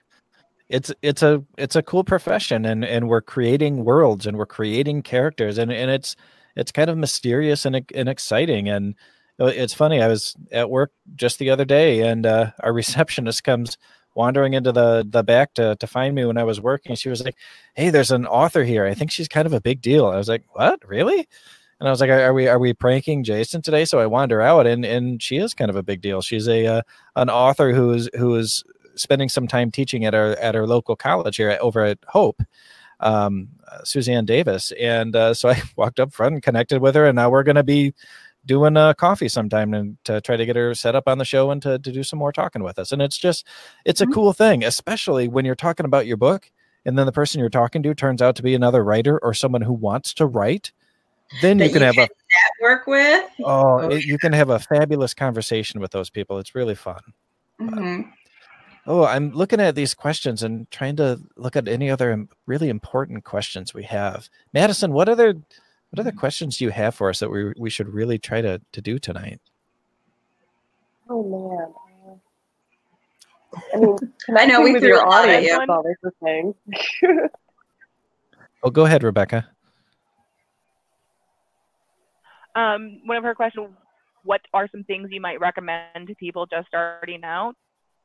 a cool profession, and we're creating worlds and we're creating characters, and it's kind of mysterious and exciting. And it's funny, I was at work just the other day, and our receptionist comes wandering into the back to find me when I was working. She was like, hey, there's an author here. I think she's kind of a big deal. I was like, what, really? And I was like, are we pranking Jason today? So I wander out, and she is kind of a big deal. She's an author who is spending some time teaching at our local college here over at Hope, Suzanne Davis. And so I walked up front and connected with her, and now we're going to be doing a coffee sometime and to try to get her set up on the show and to do some more talking with us. And it's a cool thing, especially when you're talking about your book, and then the person you're talking to turns out to be another writer or someone who wants to write. Then you can have a network with. You can have a fabulous conversation with those people. It's really fun. Mm-hmm. I'm looking at these questions and trying to look at any other really important questions we have. Madison, what other questions do you have for us that we should really try to do tonight? Oh man. I mean, I know we threw your audience is always the thing. Oh, go ahead, Rebecca. One of her questions, what are some things you might recommend to people just starting out?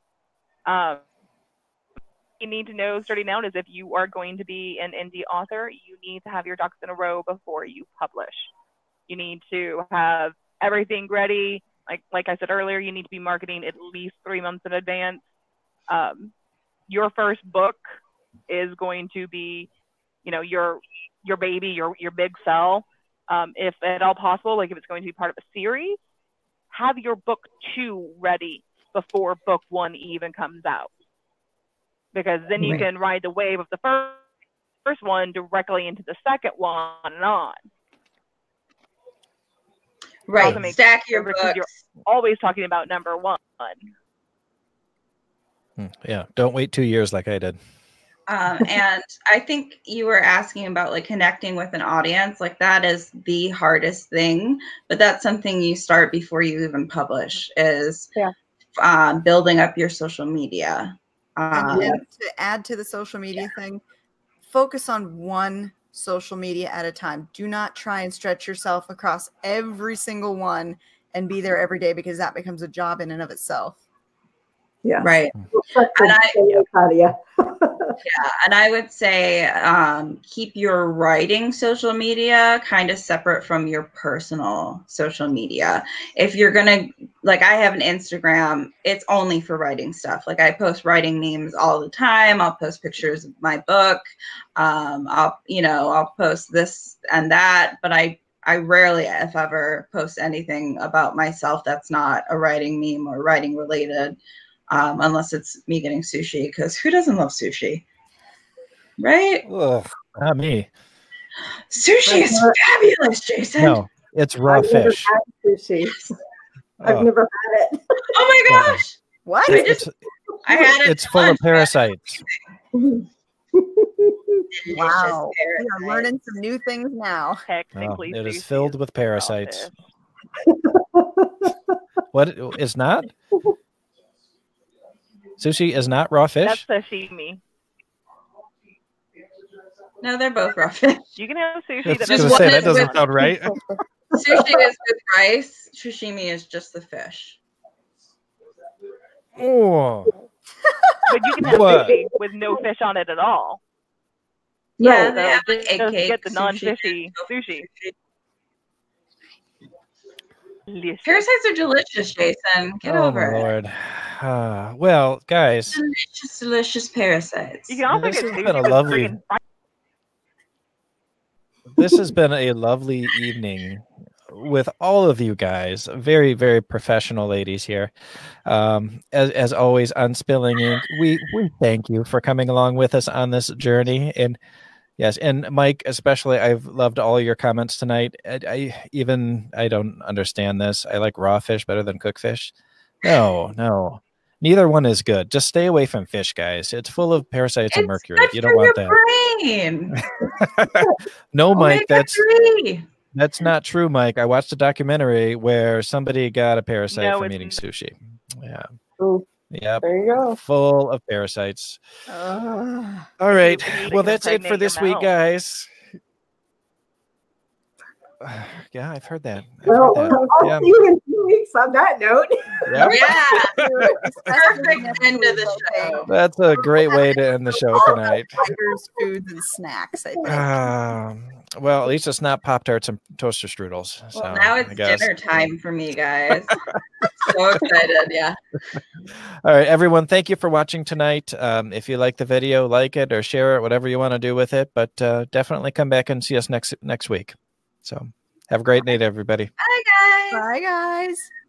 You need to know starting out is if you are going to be an indie author, you need to have your ducks in a row before you publish. You need to have everything ready. Like I said earlier, you need to be marketing at least 3 months in advance. Your first book is going to be, you know, your baby, your big sell. If at all possible, like if it's going to be part of a series, have your book 2 ready before book 1 even comes out. Because then you can ride the wave of the first one directly into the second one and on. Right. Stack your books. You're always talking about number 1. Yeah. Don't wait 2 years like I did. And I think you were asking about like connecting with an audience. Like that is the hardest thing, but that's something you start before you even publish is building up your social media. And to add to the social media thing, focus on one social media at a time. Do not try and stretch yourself across every single one and be there every day, because that becomes a job in and of itself. Yeah. Right. Yeah, and I would say keep your writing social media kind of separate from your personal social media. If you're gonna, like, I have an Instagram, it's only for writing stuff. Like I post writing memes all the time. I'll post pictures of my book. I'll post this and that, but I rarely, if ever, post anything about myself that's not a writing meme or writing related. Unless it's me getting sushi, because who doesn't love sushi? Right? Ugh, not me. Sushi is fabulous, Jason. No, it's raw fish. I've never had it. Oh my gosh. What? I had it. It's full of parasites. Wow. We are learning some new things now. Technically, it is filled with parasites. What is not? Sushi is not raw fish? That's sashimi. No, they're both raw fish. You can have sushi. That doesn't sound right. Sushi is with rice. Sashimi is just the fish. Oh. But you can have sushi with no fish on it at all. Yeah, so they have like egg just cake, get the non-fishy sushi. Parasites are delicious, Jason. Get over my it. Lord. Well, guys. Delicious, delicious parasites. You can also This get has sushi been a with lovely. friggin' This has been a lovely evening with all of you guys. Very, very professional ladies here. As always, on Spilling Ink, we thank you for coming along with us on this journey. And yes, and Mike, especially, I've loved all your comments tonight. I don't understand this. I like raw fish better than cooked fish. No. Neither one is good. Just stay away from fish, guys. It's full of parasites and mercury. You don't want that. Brain. No, Mike, that's not true, Mike. I watched a documentary where somebody got a parasite from eating sushi. Yeah. Ooh. Yeah. There you go. Full of parasites. All right. Well, that's it for this week, guys. Yeah, I've heard that. I'll see you in 2 weeks on that note. Yep. Yeah. Perfect end of the show. That's a great way to end the show tonight. Foods and snacks, I think. Well, at least it's not Pop-Tarts and toaster strudels. So, well, now it's dinner time for me, guys. So excited, yeah. All right, everyone, thank you for watching tonight. If you like the video, like it or share it, whatever you want to do with it. But definitely come back and see us next week. So have a great night, everybody. Bye, guys. Bye, guys.